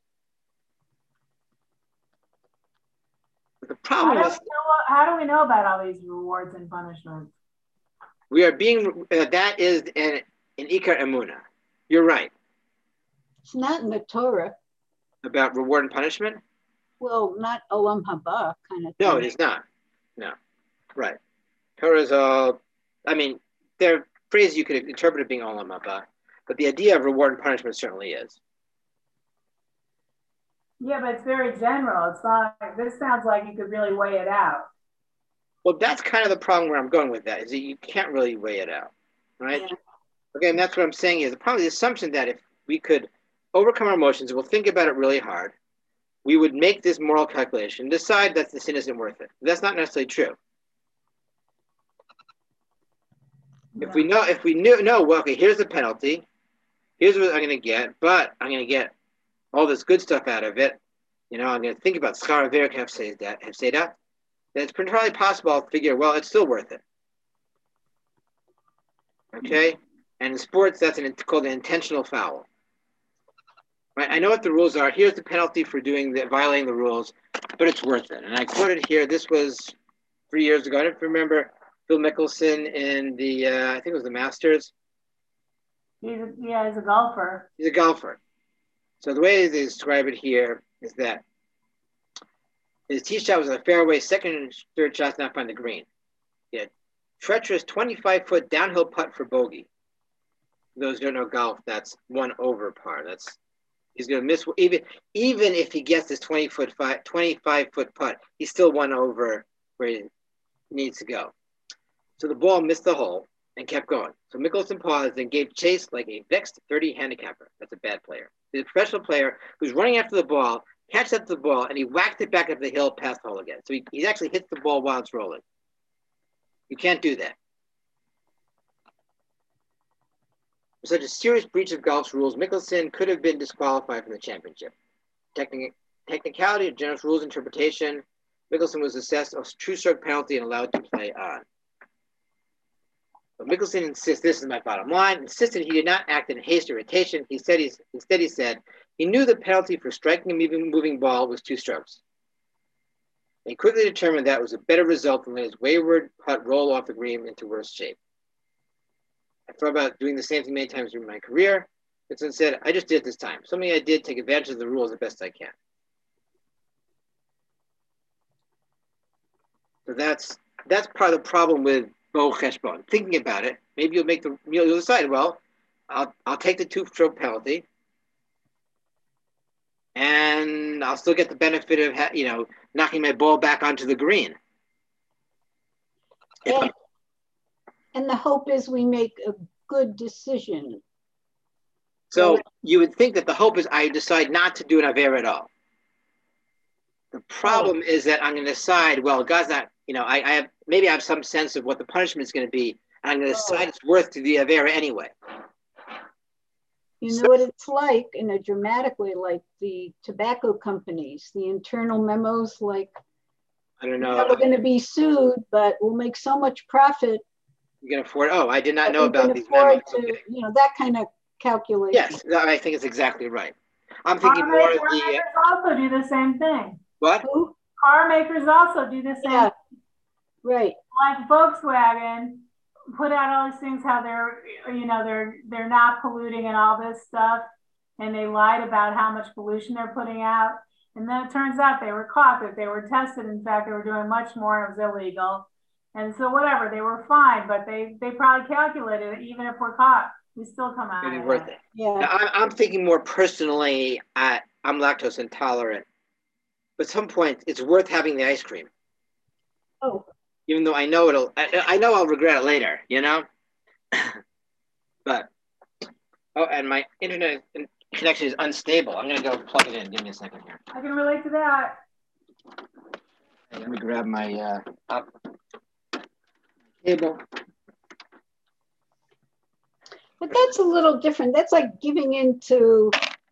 But the problem how is, do, we know, how do we know about all these rewards and punishments? we are being, uh, that is an, an ikar emuna. You're right. It's not in the Torah. About reward and punishment? Well, not olam haba kind of thing. No, it is not. No. Right. Torah is all, I mean, there are phrases you could interpret it being olam haba, but the idea of reward and punishment certainly is. Yeah, but it's very general. It's not, this sounds like you could really weigh it out. Well, that's kind of the problem where I'm going with that, is that you can't really weigh it out, right? Yeah. Again, that's what I'm saying is probably the assumption that if we could overcome our emotions, we'll think about it really hard, we would make this moral calculation, decide that the sin isn't worth it. That's not necessarily true. Yeah. If we know, if we knew, no, well, okay, here's the penalty, here's what I'm going to get, but I'm going to get all this good stuff out of it. You know, I'm going to think about schar avera hefseda, hefseda. Then it's entirely possible I'll figure, well, it's still worth it. Okay, and in sports, that's an, called an intentional foul. Right? I know what the rules are. Here's the penalty for doing the violating the rules, but it's worth it. And I quoted here. This was three years ago. I don't remember Phil Mickelson in the. Uh, I think it was the Masters. He's a, yeah, he's a golfer. He's a golfer. So the way they describe it here is that his tee shot was on the fairway, second and third shots not find the green. He had treacherous twenty-five foot downhill putt for bogey. For those who don't know golf, that's one over par. That's he's going to miss even even if he gets this twenty foot five, twenty-five foot putt, he's still one over where he needs to go. So the ball missed the hole and kept going. So Mickelson paused and gave chase like a vexed thirty handicapper. That's a bad player. He's a professional player who's running after the ball, catches up the ball, and he whacked it back up the hill past the hole again. So he, he actually hits the ball while it's rolling. You can't do that. For such a serious breach of golf's rules, Mickelson could have been disqualified from the championship. Technic- technicality of generous rules interpretation, Mickelson was assessed a true stroke penalty and allowed to play on. But Mickelson insists, this is my bottom line, insisted he did not act in haste or irritation. He said he's, instead he said he knew the penalty for striking a moving, moving ball was two strokes. He quickly determined that was a better result than letting his wayward putt roll off the green into worse shape. I thought about doing the same thing many times during my career. Mickelson said, I just did it this time. Something I did, take advantage of the rules the best I can. So that's that's part of the problem with Bo Cheshbon. Thinking about it, maybe you'll make the you'll decide. Well, I'll I'll take the two-stroke penalty, and I'll still get the benefit of you know knocking my ball back onto the green. And, and the hope is we make a good decision. So you would think that the hope is I decide not to do an avera at all. The problem oh. is that I'm going to decide, well, God's not, you know, I, I have, maybe I have some sense of what the punishment is going to be, and I'm going to oh. decide it's worth to the avera anyway. You know so, what it's like in a dramatic way, like the tobacco companies, the internal memos, like, I don't know. We're going to be sued, but we'll make so much profit. You can afford, oh, I did not know about these memos. To, okay. You know, that kind of calculation. Yes, I think it's exactly right. I'm thinking car more makers, of the... Car makers also do the same thing. What? Who? Car makers also do the same yeah. thing. Right. Like Volkswagen put out all these things, how they're, you know, they're they're not polluting and all this stuff. And they lied about how much pollution they're putting out. And then it turns out they were caught, that they were tested. In fact, they were doing much more and it was illegal. And so whatever, they were fine, but they, they probably calculated it, even if we're caught, we still come out. It'd be worth it. Yeah. Now, I'm, I'm thinking more personally, I, I'm lactose intolerant. But at some point, it's worth having the ice cream. Oh. Even though I know it'll, I, I know I'll regret it later, you know? But, oh, and my internet connection is unstable. I'm going to go plug it in. Give me a second here. I can relate to that. Let me grab my uh, up table. But that's a little different. That's like giving into,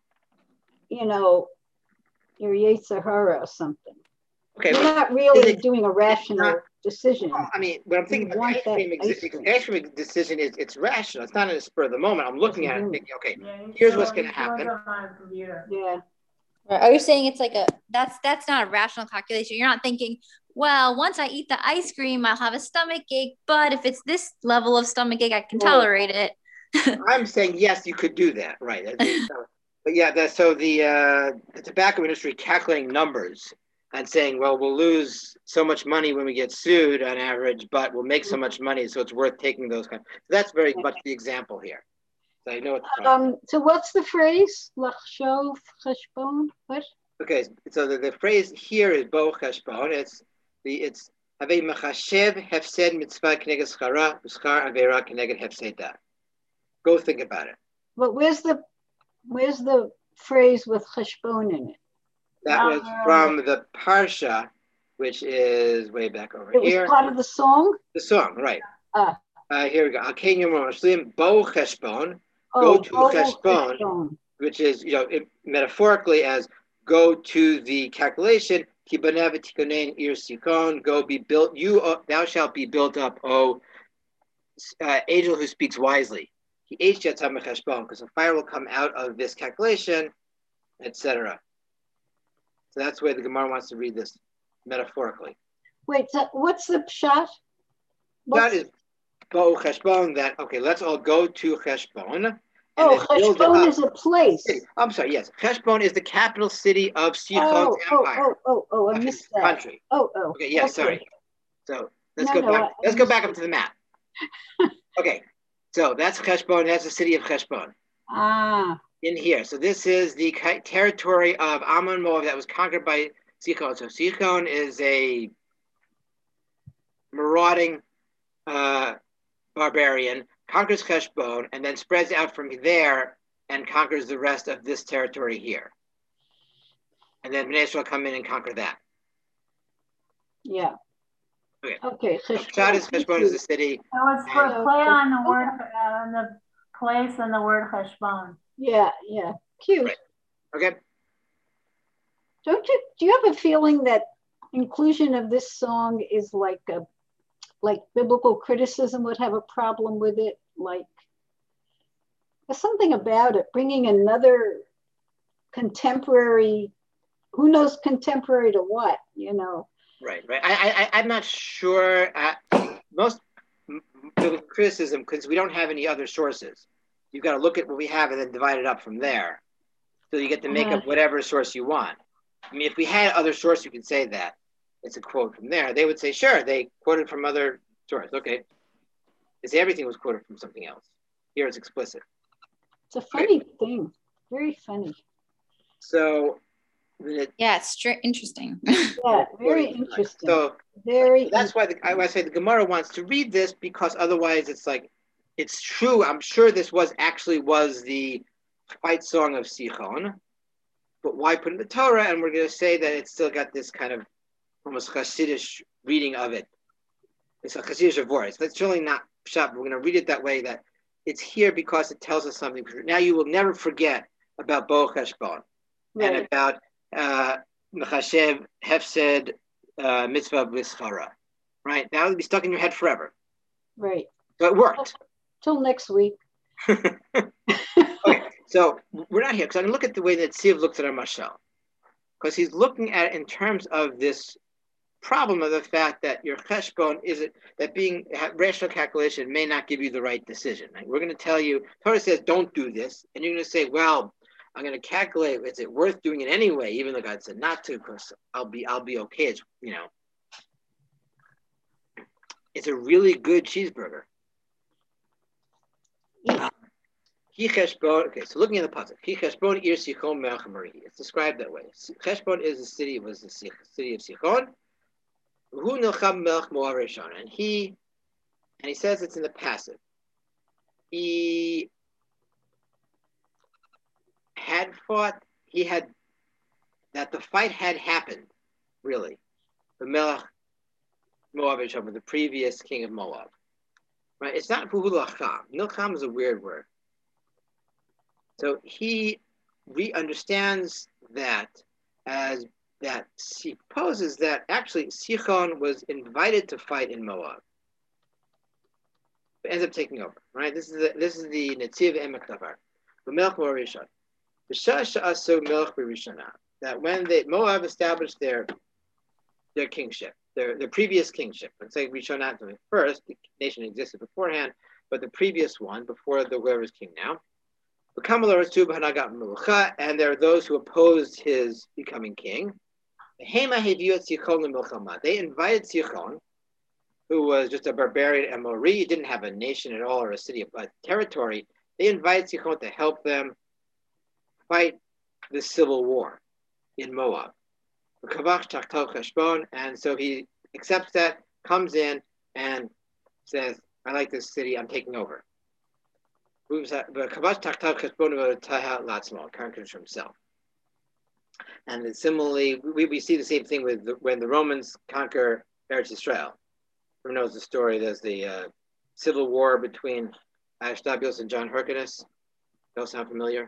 you know, your Yetzer Hara or something. Okay, You're but not really it, doing a rational not, decision. well, I mean, when I'm thinking You about want the ice that cream, ice exi- cream. ice cream decision is it's rational. It's not in the spur of the moment. I'm looking at it and thinking, okay, Yeah, here's still, what's going to still happen. on his computer. Yeah. Are you saying it's like a that's that's not a rational calculation? You're not thinking, well, once I eat the ice cream, I'll have a stomach ache, but if it's this level of stomach ache, I can Right. tolerate it. I'm saying yes, you could do that, right? I think so. But yeah, the, so the uh, the tobacco industry calculating numbers and saying, well, we'll lose so much money when we get sued on average, but we'll make so much money, so it's worth taking those kind. So that's very much the example here. So I know what the Um, so what's the phrase? Lachshov cheshbon? What? Okay, so the, the phrase here is bo cheshbon. It's the it's havei machashev hefsed mitzvah keneged schara uschar avera keneged hefseda. Go think about it. But where's the where's the phrase with cheshbon in it? That Uh, was from the parsha, which is way back over It was here. part of the song? The song, right? Ah. Uh, here we go. Hakein Yom Rashlim bo cheshbon. Oh, Go to bo cheshbon, cheshbon. which is, you know, it, metaphorically as go to the calculation. Tibanev tikonen ir sikon. Go be built. You uh, thou shalt be built up, O uh, angel who speaks wisely. He H yatzam cheshbon, because a fire will come out of this calculation, et cetera. So that's where the Gemara wants to read this metaphorically. Wait, so what's the pshat? That is bo cheshbon. That okay. Let's all go to Cheshbon. And oh, Cheshbon is a place. I'm sorry. Yes, Cheshbon is the capital city of Sichon's oh, empire. Oh, oh, oh, oh! I missed that. Country. Oh, oh. Okay. Yeah. Okay. Sorry. So let's No, go no, back. I, let's I go back up to the map. Okay. So that's Cheshbon. That's the city of Cheshbon. Ah. In here. So this is the territory of Ammon Moab that was conquered by Sichon. So Sichon is a marauding uh, barbarian, conquers Cheshbon, and then spreads out from there and conquers the rest of this territory here. And then Bnei Israel come in and conquer that. Yeah. Okay. Okay. Cheshbon is Cheshbon is the city. So it's for play on the word, uh, on the place and the word Cheshbon. Yeah, yeah. Cute. Right. Okay. Don't you, do you have a feeling that inclusion of this song is like a, like biblical criticism would have a problem with it? Like, there's something about it, bringing another contemporary, who knows contemporary to what, you know? Right, right. I, I, I'm not sure. Uh, most biblical criticism, because we don't have any other sources. You've got to look at what we have and then divide it up from there. So you get to make Uh-huh. up whatever source you want. I mean, if we had other source, you could say that it's a quote from there. They would say, sure, they quoted from other sources. Okay. They say everything was quoted from something else. Here it's explicit. It's a funny okay. thing. Very funny. So it, yeah, it's str- interesting. Yeah, very interesting. So very. That's why the, I, I say the Gemara wants to read this, because otherwise it's like, it's true. I'm sure this was actually was the fight song of Sichon, but why put it in the Torah? And we're going to say that it's still got this kind of almost Hasidish reading of it. It's a Hasidish voice. That's really not pshat. We're going to read it that way, that it's here because it tells us something. Now you will never forget about Bo Cheshbon right. and about uh, Mechashev Hefsed uh, Mitzvah B'Schara. Right? Now it'll be stuck in your head forever. Right. So it worked. Till next week. Okay, so we're not here because I'm going to look at the way that Siv looks at our mashal, because he's looking at it in terms of this problem of the fact that your cheshbon is it that being rational calculation may not give you the right decision. Right? We're going to tell you, Torah says don't do this, and you're going to say, well, I'm going to calculate, is it worth doing it anyway, even though God said not to, because I'll be I'll be okay. It's, you know, it's a really good cheeseburger. Uh, Okay, so looking at the pasuk, it's described that way. Cheshbon is the city, was the city of Sichon. And he, and he says it's in the passive. He had fought. He had that the fight had happened, really. the Melech Moab Yishav, the previous king of Moab. Right? It's not Puhulacham. Milcham is a weird word. So he re-understands that as that he poses that actually Sichon was invited to fight in Moab, but ends up taking over. Right? This is the, this is the Netziv Emek Davar. The Melech Moab Rishon. The Shah Sha'asu Melech B'Rishonah. That when they Moab established their their kingship, their their previous kingship. Let's say Rishonah first, the nation existed beforehand, but the previous one before the whoever's king now. And there are those who opposed his becoming king. They invited Sichon, who was just a barbarian Amori, didn't have a nation at all or a city, a territory. They invited Sichon to help them fight the civil war in Moab. And so he accepts that, comes in, and says, I like this city, I'm taking over. Conquers for himself. And then similarly, we, we see the same thing with the, when the Romans conquer Eretz Israel. Who knows the story? There's the uh, civil war between Aristobulus and John Hyrcanus. Those sound familiar?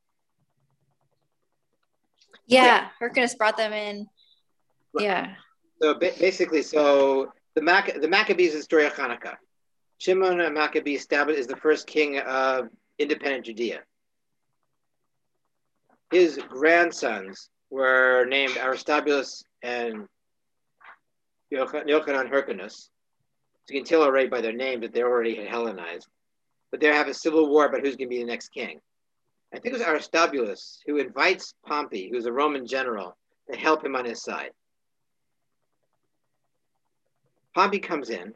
Yeah, Hyrcanus brought them in. Yeah. So basically, so the Mac- the Maccabees is the story of Hanukkah. Shimon and Maccabee established is the first king of independent Judea. His grandsons were named Aristobulus and Yochanan Hyrcanus. So you can tell already by their name that they're already Hellenized. But they have a civil war about who's going to be the next king. I think it was Aristobulus who invites Pompey, who's a Roman general, to help him on his side. Pompey comes in.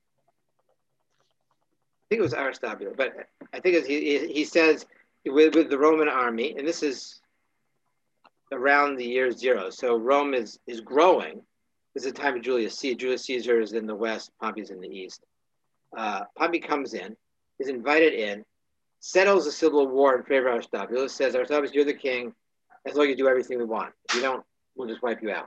I think it was Aristobulus, but I think it's, he, he says with, with the Roman army, and this is around the year zero. So Rome is, is growing. This is the time of Julius Caesar. Julius Caesar is in the west, Pompey's in the east. Uh, Pompey comes in, is invited in, settles a civil war in favor of Aristobulus, says, Aristobulus, you're the king, as long as you do everything we want. If you don't, we'll just wipe you out.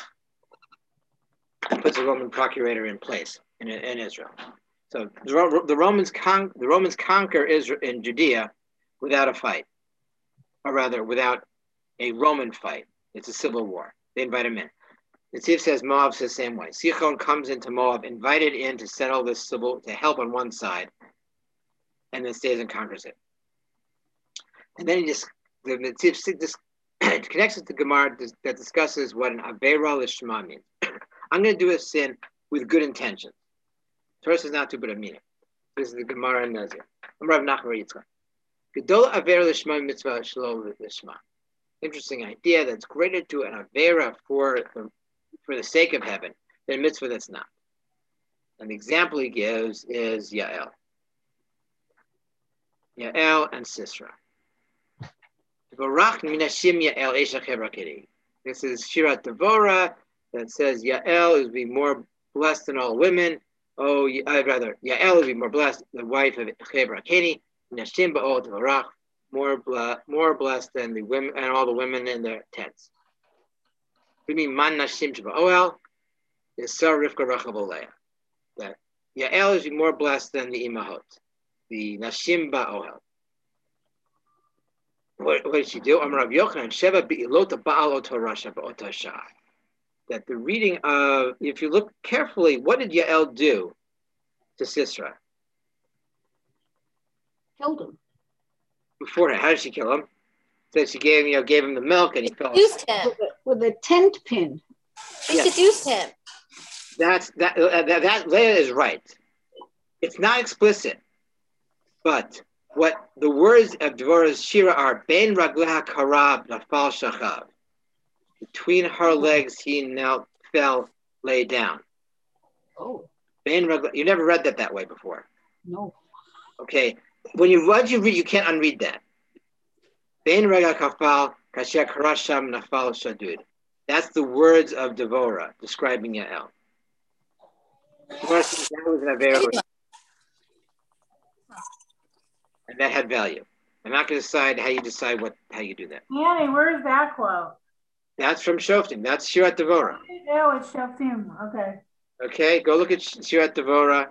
And puts a Roman procurator in place in, in Israel. So the, the Romans con- the Romans conquer Israel in Judea without a fight, or rather, without a Roman fight. It's a civil war. They invite him in. The Tzif says Moab's the same way. Sichon comes into Moab, invited in to settle this civil, to help on one side, and then stays and conquers it. And then he just, the Tzif just connects it to Gemara that discusses what an Aveira Lishma means. I'm going to do a sin with good intentions. First is not to, but a meaning. This is the Gemara in Nazir. I'm Rav Nachman Yitzchak. Gedola Aveira Lishma mitzvah shlo lishma. Interesting idea that's greater to an Aveira for the, for the sake of heaven than a mitzvah that's not. And the example he gives is Yael. Yael and Sisra. This is Shirat Devora that says Yael is be more blessed than all women. Oh, I'd rather Yael would be more blessed, the wife of Chevra Keni, Nashim Ba'ol Devorach, more bla- more blessed than the women and all the women in their tents. We mean Man Nashim Ba'ol is Sar Rivka Rachel Leah. That Yael is more blessed than the Imahot, the Nashim Ba'ol. What, what did she do? Amar Rav Yochanan Sheva Be'ilota Ba'al Otorasha Ba'otasha. That the reading of, if you look carefully, what did Yael do to Sisra? Killed him. Beforehand, how did she kill him? Said she gave, you know, gave him the milk and he fell. Seduced him. With a, with a tent pin. She Yes. seduced him. That's that. Uh, that, that Leah is right. It's not explicit, but what the words of Devorah's Shira are: Ben Ragleha Karab Nafal Shachav. Between her legs, he knelt, fell, lay down. Oh, Ben Ragleha. You never read that that way before. no. Okay. When you once you read, you can't unread that. Ben Ragleha Kafal Kasher Karasham Nafal Shadud. That's the words of Devorah describing Yael. Devorah says that was an Avera. And that had value. I'm not going to decide how you decide what how you do that. Annie, where's that quote? That's from Shoftim. That's Shirat Devora. Oh, it's Shoftim. Okay. Okay, go look at Shirat Devora.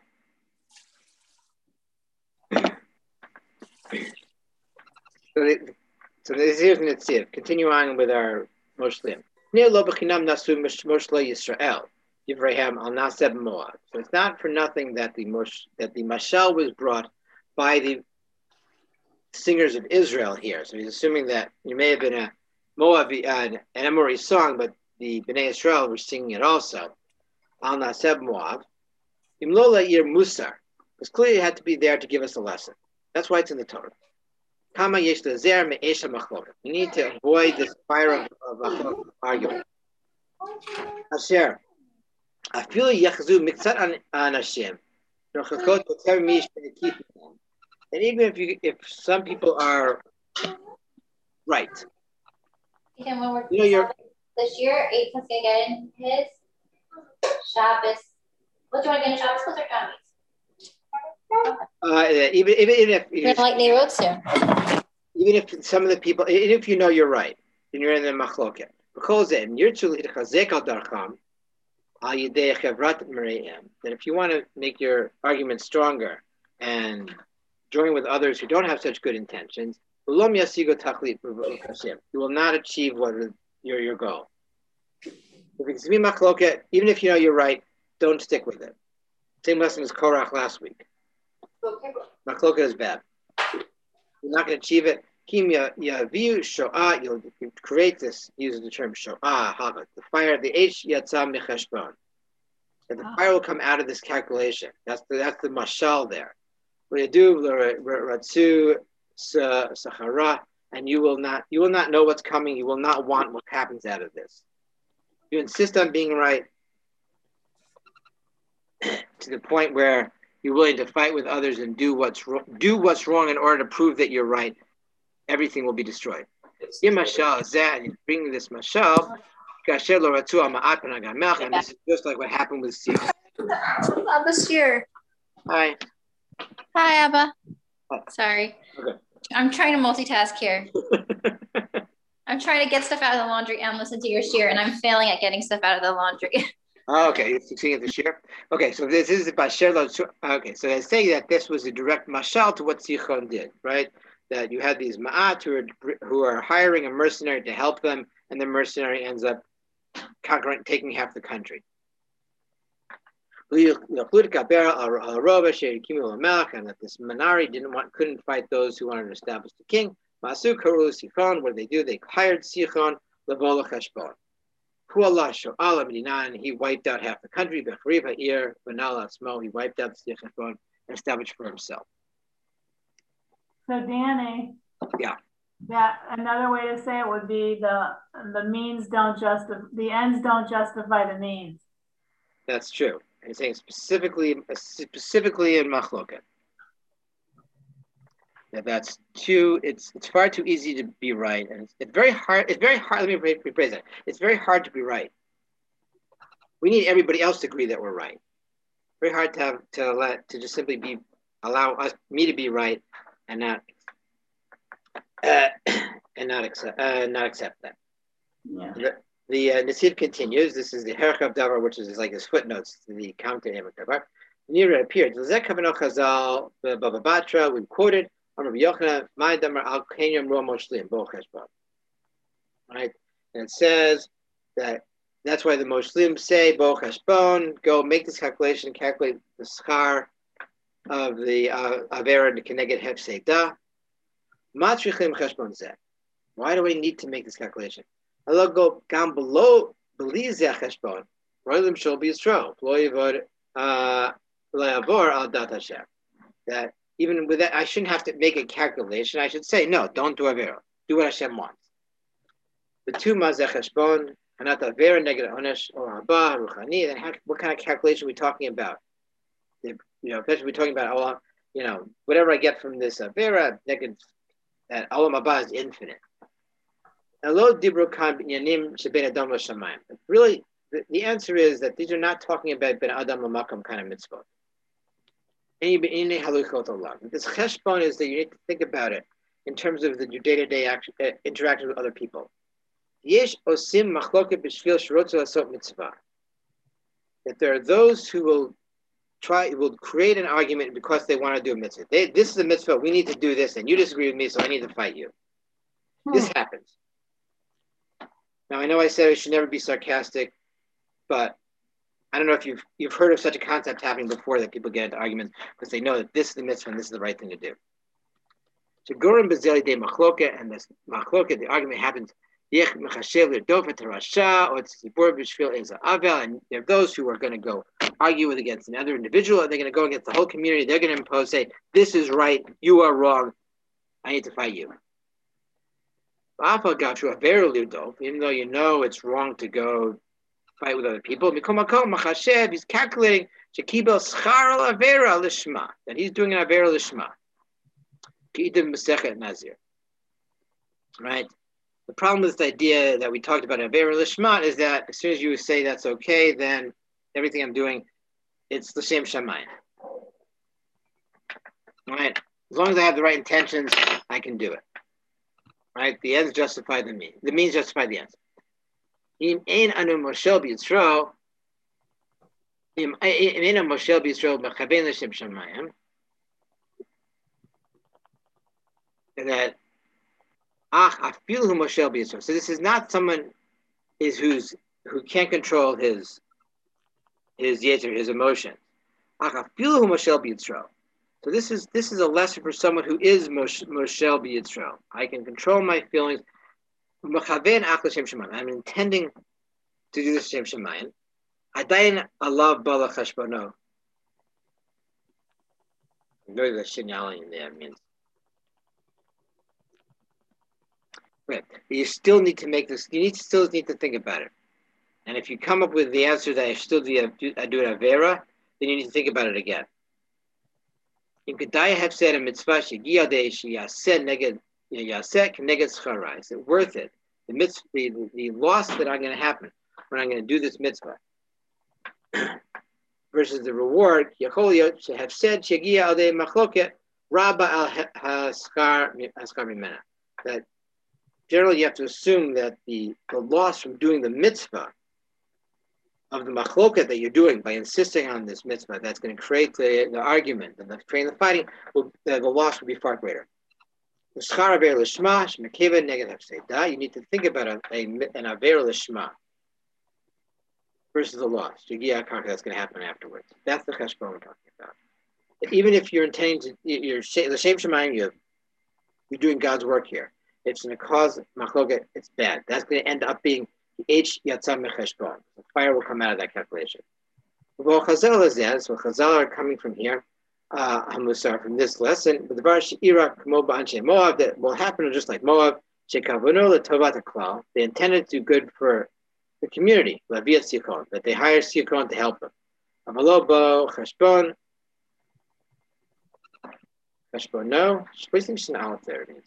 So, the, so this here's the Netziv. Continue on with our Moshlim. Near lo b'chinam nasu Moshla Yisrael. Yivraham al Naseb Moab. So it's not for nothing that the Mosh, that the mashal was brought by the singers of Israel here. So he's assuming that it may have been a Moab, uh, an Amori song, but the Bnei Israel were singing it also. Al Naseb Moab. Imlola Ir Musar. Because clearly it had to be there to give us a lesson. That's why it's in the Torah. Kama yesh lezer me'esha machloket. We need to avoid this fire of, of argument. Asher. Afilu yachzu miktzat anashim. Nochakot b'ter mish be'ekif. And even if you, if some people are right, You can when we're you know, you're this year, eight plus gonna get in his Shabbos. What do you want to get in Shabbos? What's our Shabbos? uh, even, even even if We're like Neighborhood soon. even if some of the people, even if you know you're right, then you're in the machloket. Because then you're to chazek al darcham al yidei chevrat mereim. That if you want to make your argument stronger and join with others who don't have such good intentions, you will not achieve what your your goal. If it's me machloket, even if you know you're right, don't stick with it. Same lesson as Korach last week. Machloket is bad. You're not going to achieve it. Kim yaviu shoah. You'll create this. Uses the term shoah. Havat. The fire. The h yatzam mecheshbon. And the fire will come out of this calculation. That's the that's the mashal there. What you do, ratzu sachara, and you will not you will not know what's coming. You will not want what happens out of this. You insist on being right to the point where you're willing to fight with others and do what's wrong, do what's wrong in order to prove that you're right. Everything will be destroyed. Your mashal is that, and you bring this mashal. And this is just like what happened with Sihon. Abba's here. Hi. Hi, Abba. Oh. Sorry. Okay. I'm trying to multitask here. I'm trying to get stuff out of the laundry and listen to your shir, and I'm failing at getting stuff out of the laundry. Oh, okay, you're succeeding at the shir. Okay, so this is about shir. Okay, so they say that this was a direct mashal to what Sichon did, right? That you had these ma'at who are who are hiring a mercenary to help them, and the mercenary ends up conquering, taking half the country. And that this Manari didn't want, couldn't fight those who wanted to establish the king. Masu karu Sichon. What did they do? They hired Sichon levola cheshbon. And he wiped out half the country. He wiped out the cheshbon and established for himself. So Danny. Yeah. That another way to say it would be the the means don't justify the ends don't justify the means. That's true. And he's saying specifically specifically in machloket. That that's too it's it's far too easy to be right. And it's, it's very hard, it's very hard, let me rephrase that. It's very hard to be right. We need everybody else to agree that we're right. Very hard to have to let to just simply be allow us me to be right and not Uh, and not accept, uh, not accept that. Yeah. The, the uh, Nasiv continues. This is the Herchav Davar, which is like his footnotes to the commentary of Davar. Near it appeared. Lezek Kavanot Chazal Baba Batra. We quoted on Rabbi Yochanan, "My Damar Al Kenyam Ro Moshlim Bo Cheshbon." Right, and it says that that's why the Moshlim say Bo Cheshbon. Go make this calculation. Calculate the schar of the uh, Avera to Keneged Hefseidah. Why do we need to make this calculation? Go down below that even with that, I shouldn't have to make a calculation. I should say, no, don't do Avera. Do what Hashem wants. The two mazeh cheshbon, hanat Avera, negative onesh, or haba, ruchani. Then how, what kind of calculation are we talking about? If, you know, especially we're talking about, oh, you know, whatever I get from this Avera, negative. That Olam Haba is infinite. Really, the, the answer is that these are not talking about Ben Adam Lamakom kind of mitzvot. This cheshbon is that you need to think about it in terms of the, your day-to-day action, uh, interaction with other people. Yesh osim machloket b'shvil shirotzu lasot mitzvah. That there are those who will try, will create an argument because they want to do a mitzvah. They, this is a mitzvah. We need to do this, and you disagree with me, so I need to fight you. Hmm. This happens. Now I know I said I should never be sarcastic, but I don't know if you've you've heard of such a concept happening before, that people get into arguments because they know that this is the mitzvah and this is the right thing to do. So Gorim Bezeli de Machloket, and this Machloket, the argument happens. And there are those who are going to go argue with against another individual, and they're going to go against the whole community. They're going to impose, say, this is right, you are wrong, I need to fight you. Even though you know it's wrong to go fight with other people, he's calculating that he's doing an avera lishma. Right? The problem with this idea that we talked about avera lishma is that as soon as you say that's okay, then everything I'm doing, it's the same shamayim. Right? As long as I have the right intentions, I can do it. Right? The ends justify the means. The means justify the ends. Im ein anu moshel b'Yisrael, im ein anu moshel b'Yisrael b'chavein l'shem shamayim, that ach afilu moshel b'Yisrael. So this is not someone is who's who can't control his his yetzer, his emotion. Ach afilu moshel b'Yisrael. So this is this is a lesson for someone who is moshel b'Yisrael. I can control my feelings. I'm intending to do this Shem Shemayim. Adayin alav bala cheshbono. Know the signaling in there means. Right. But you still need to make this. You need to still need to think about it. And if you come up with the answer that I still do, I do an avera, then you need to think about it again. In Kedai have said a mitzvah shegiyadei sheyaseh neged. Is it worth it? The mitzvah, the, the loss that I'm going to happen when I'm going to do this mitzvah versus the reward. Have said that generally you have to assume that the, the loss from doing the mitzvah of the machloket that you're doing by insisting on this mitzvah that's going to create the, the argument and the create the fighting, will, the, the loss will be far greater. You need to think about a, a, an avera lishma versus a loss. That's going to happen afterwards. That's the cheshbon we're talking about. But even if you're intending to, you're the same shemayim, you're, you're doing God's work here. It's going to cause machloket. It's bad. That's going to end up being h yatzam mecheshbon. The fire will come out of that calculation. Well, Chazal is there. So Chazal are coming from here. Uh, Hamusar from this lesson, but the Bar She'ira Kmo Ba'anshe Moab, that will happen just like Moab. Shekavonu LeTovat HaKlal. They intended to do good for the community. Laviat Sikon, that they hired Sikon to help them. Avalobo Cheshbon. Cheshbon, no. Please think an aleph there. It means.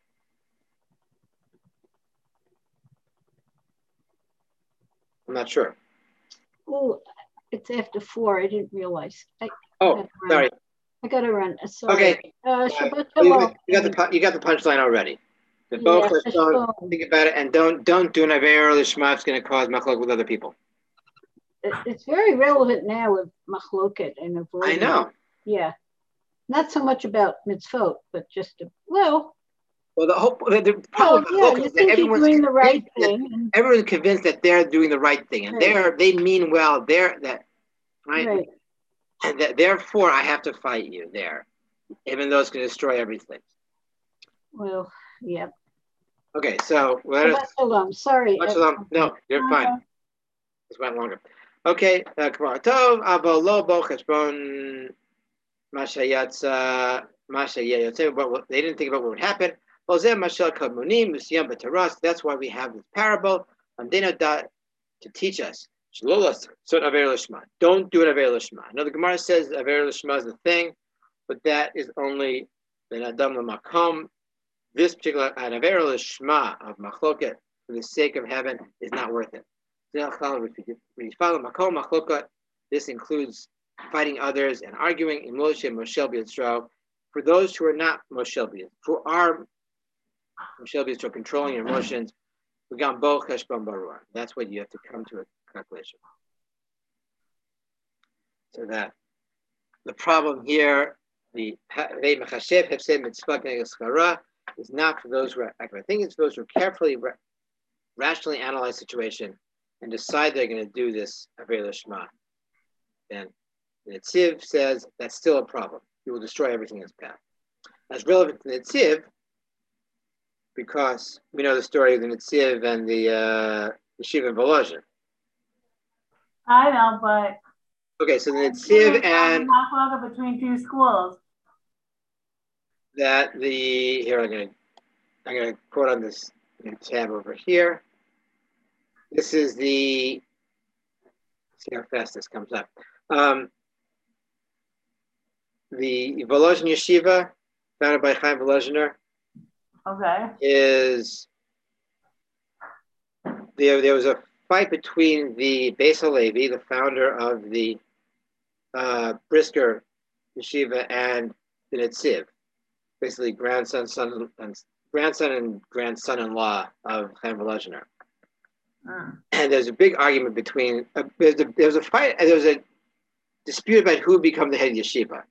I'm not sure. Oh, it's after four. I didn't realize. I, oh, sorry. I gotta run. Sorry. Okay. Uh, uh, you, you got the you got the punchline already. The both yeah, don't think about it, and don't don't do an avera lishma. It's going to cause machlok with other people. It, it's very relevant now with machloket and avoiding. I know. Yeah, not so much about mitzvot, but just to, well. Well, the whole the, the problem well, yeah, is that everyone's doing the right thing. And, everyone's convinced that they're doing the right thing, and right. they're they mean well. They're that right. right. And that, therefore, I have to fight you there, even though it's going to destroy everything. Well, yeah. Okay, so let us. Shalom. Sorry. Shalom. No, you're fine. Uh, this went longer. Okay, uh, Kamar Tov, Abo Lobo Cheshbon Mashayatza Mashayatza. But they didn't think about what would happen. Ozeh Mashal Kadmonim Musiyam B'Taras. That's why we have this parable. Amdena to teach us. Don't do an avera lishma. Now the Gemara says avera lishma is the thing, but that is only the adam l'makom. This particular an avera lishma of machloket for the sake of heaven is not worth it. When you follow makom machloket, this includes fighting others and arguing in Moshe Moshel B'Yisrael. For those who are not Moshel B'Yisrael, who are Moshel B'Yisrael, controlling your emotions, That's what you have to come to a calculation. So that the problem here, the is not for those who are accurate. I think it's for those who carefully, rationally analyze the situation and decide they're going to do this Avei Lishma. Then the Netziv says that's still a problem. He will destroy everything in his path. That's relevant to the Netziv because we know the story of the Netziv and the uh, Yeshiva in Volozhin. I know, but okay, so the Netziv and not between two schools. That the here I'm gonna I'm gonna quote on this tab over here. This is the let's see how fast this comes up. Um, the Volozhin Yeshiva, founded by Chaim Volozhiner, okay, is there. There was a fight between the Beis Halevi, the founder of the uh, Brisker Yeshiva, and the Netziv. Basically, grandson, son, and grandson and grandson-in-law of Chaim Volozhiner. Mm. And there's a big argument between. Uh, there's a there's a fight. There was a dispute about who would become the head of yeshiva.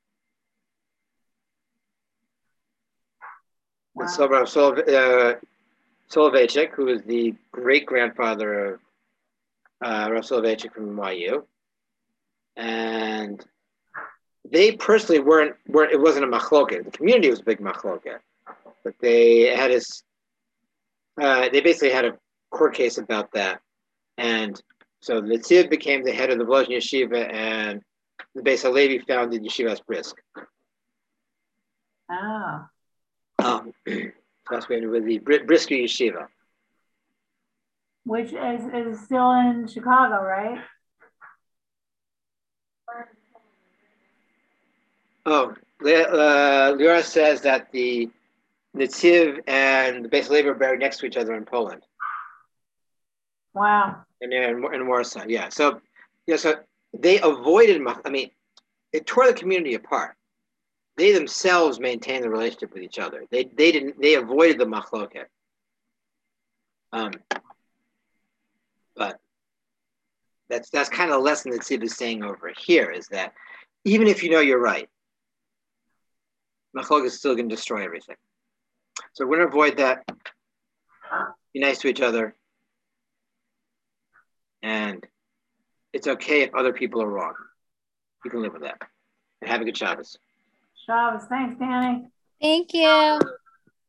Wow. And so Rav Sol, uh, Soloveitchik, who is the great grandfather of uh, Rav Soloveitchik from Y U, and they personally weren't, weren't, it wasn't a machloket. The community was a big machloket, but they had this, uh, they basically had a court case about that. And so the Netziv became the head of the Volozhin Yeshiva, and the Beis Halevi founded Yeshivas Brisk. Oh. Um, that's with the Brisker Yeshiva. Which is, is still in Chicago, right? Oh, uh, Lyra says that the Netziv and the Beis Halevi are buried next to each other in Poland. Wow. And in, in Warsaw, yeah. So, yeah, so they avoided, I mean, it tore the community apart. They themselves maintained the relationship with each other. They they didn't, they avoided the machloket. Um, but that's that's kind of the lesson that Tzib is saying over here, is that even if you know you're right, machloket is still going to destroy everything. So we're going to avoid that. Be nice to each other. And it's okay if other people are wrong. You can live with that. And have a good Shabbos. Shabbos. Thanks, Danny. Thank you.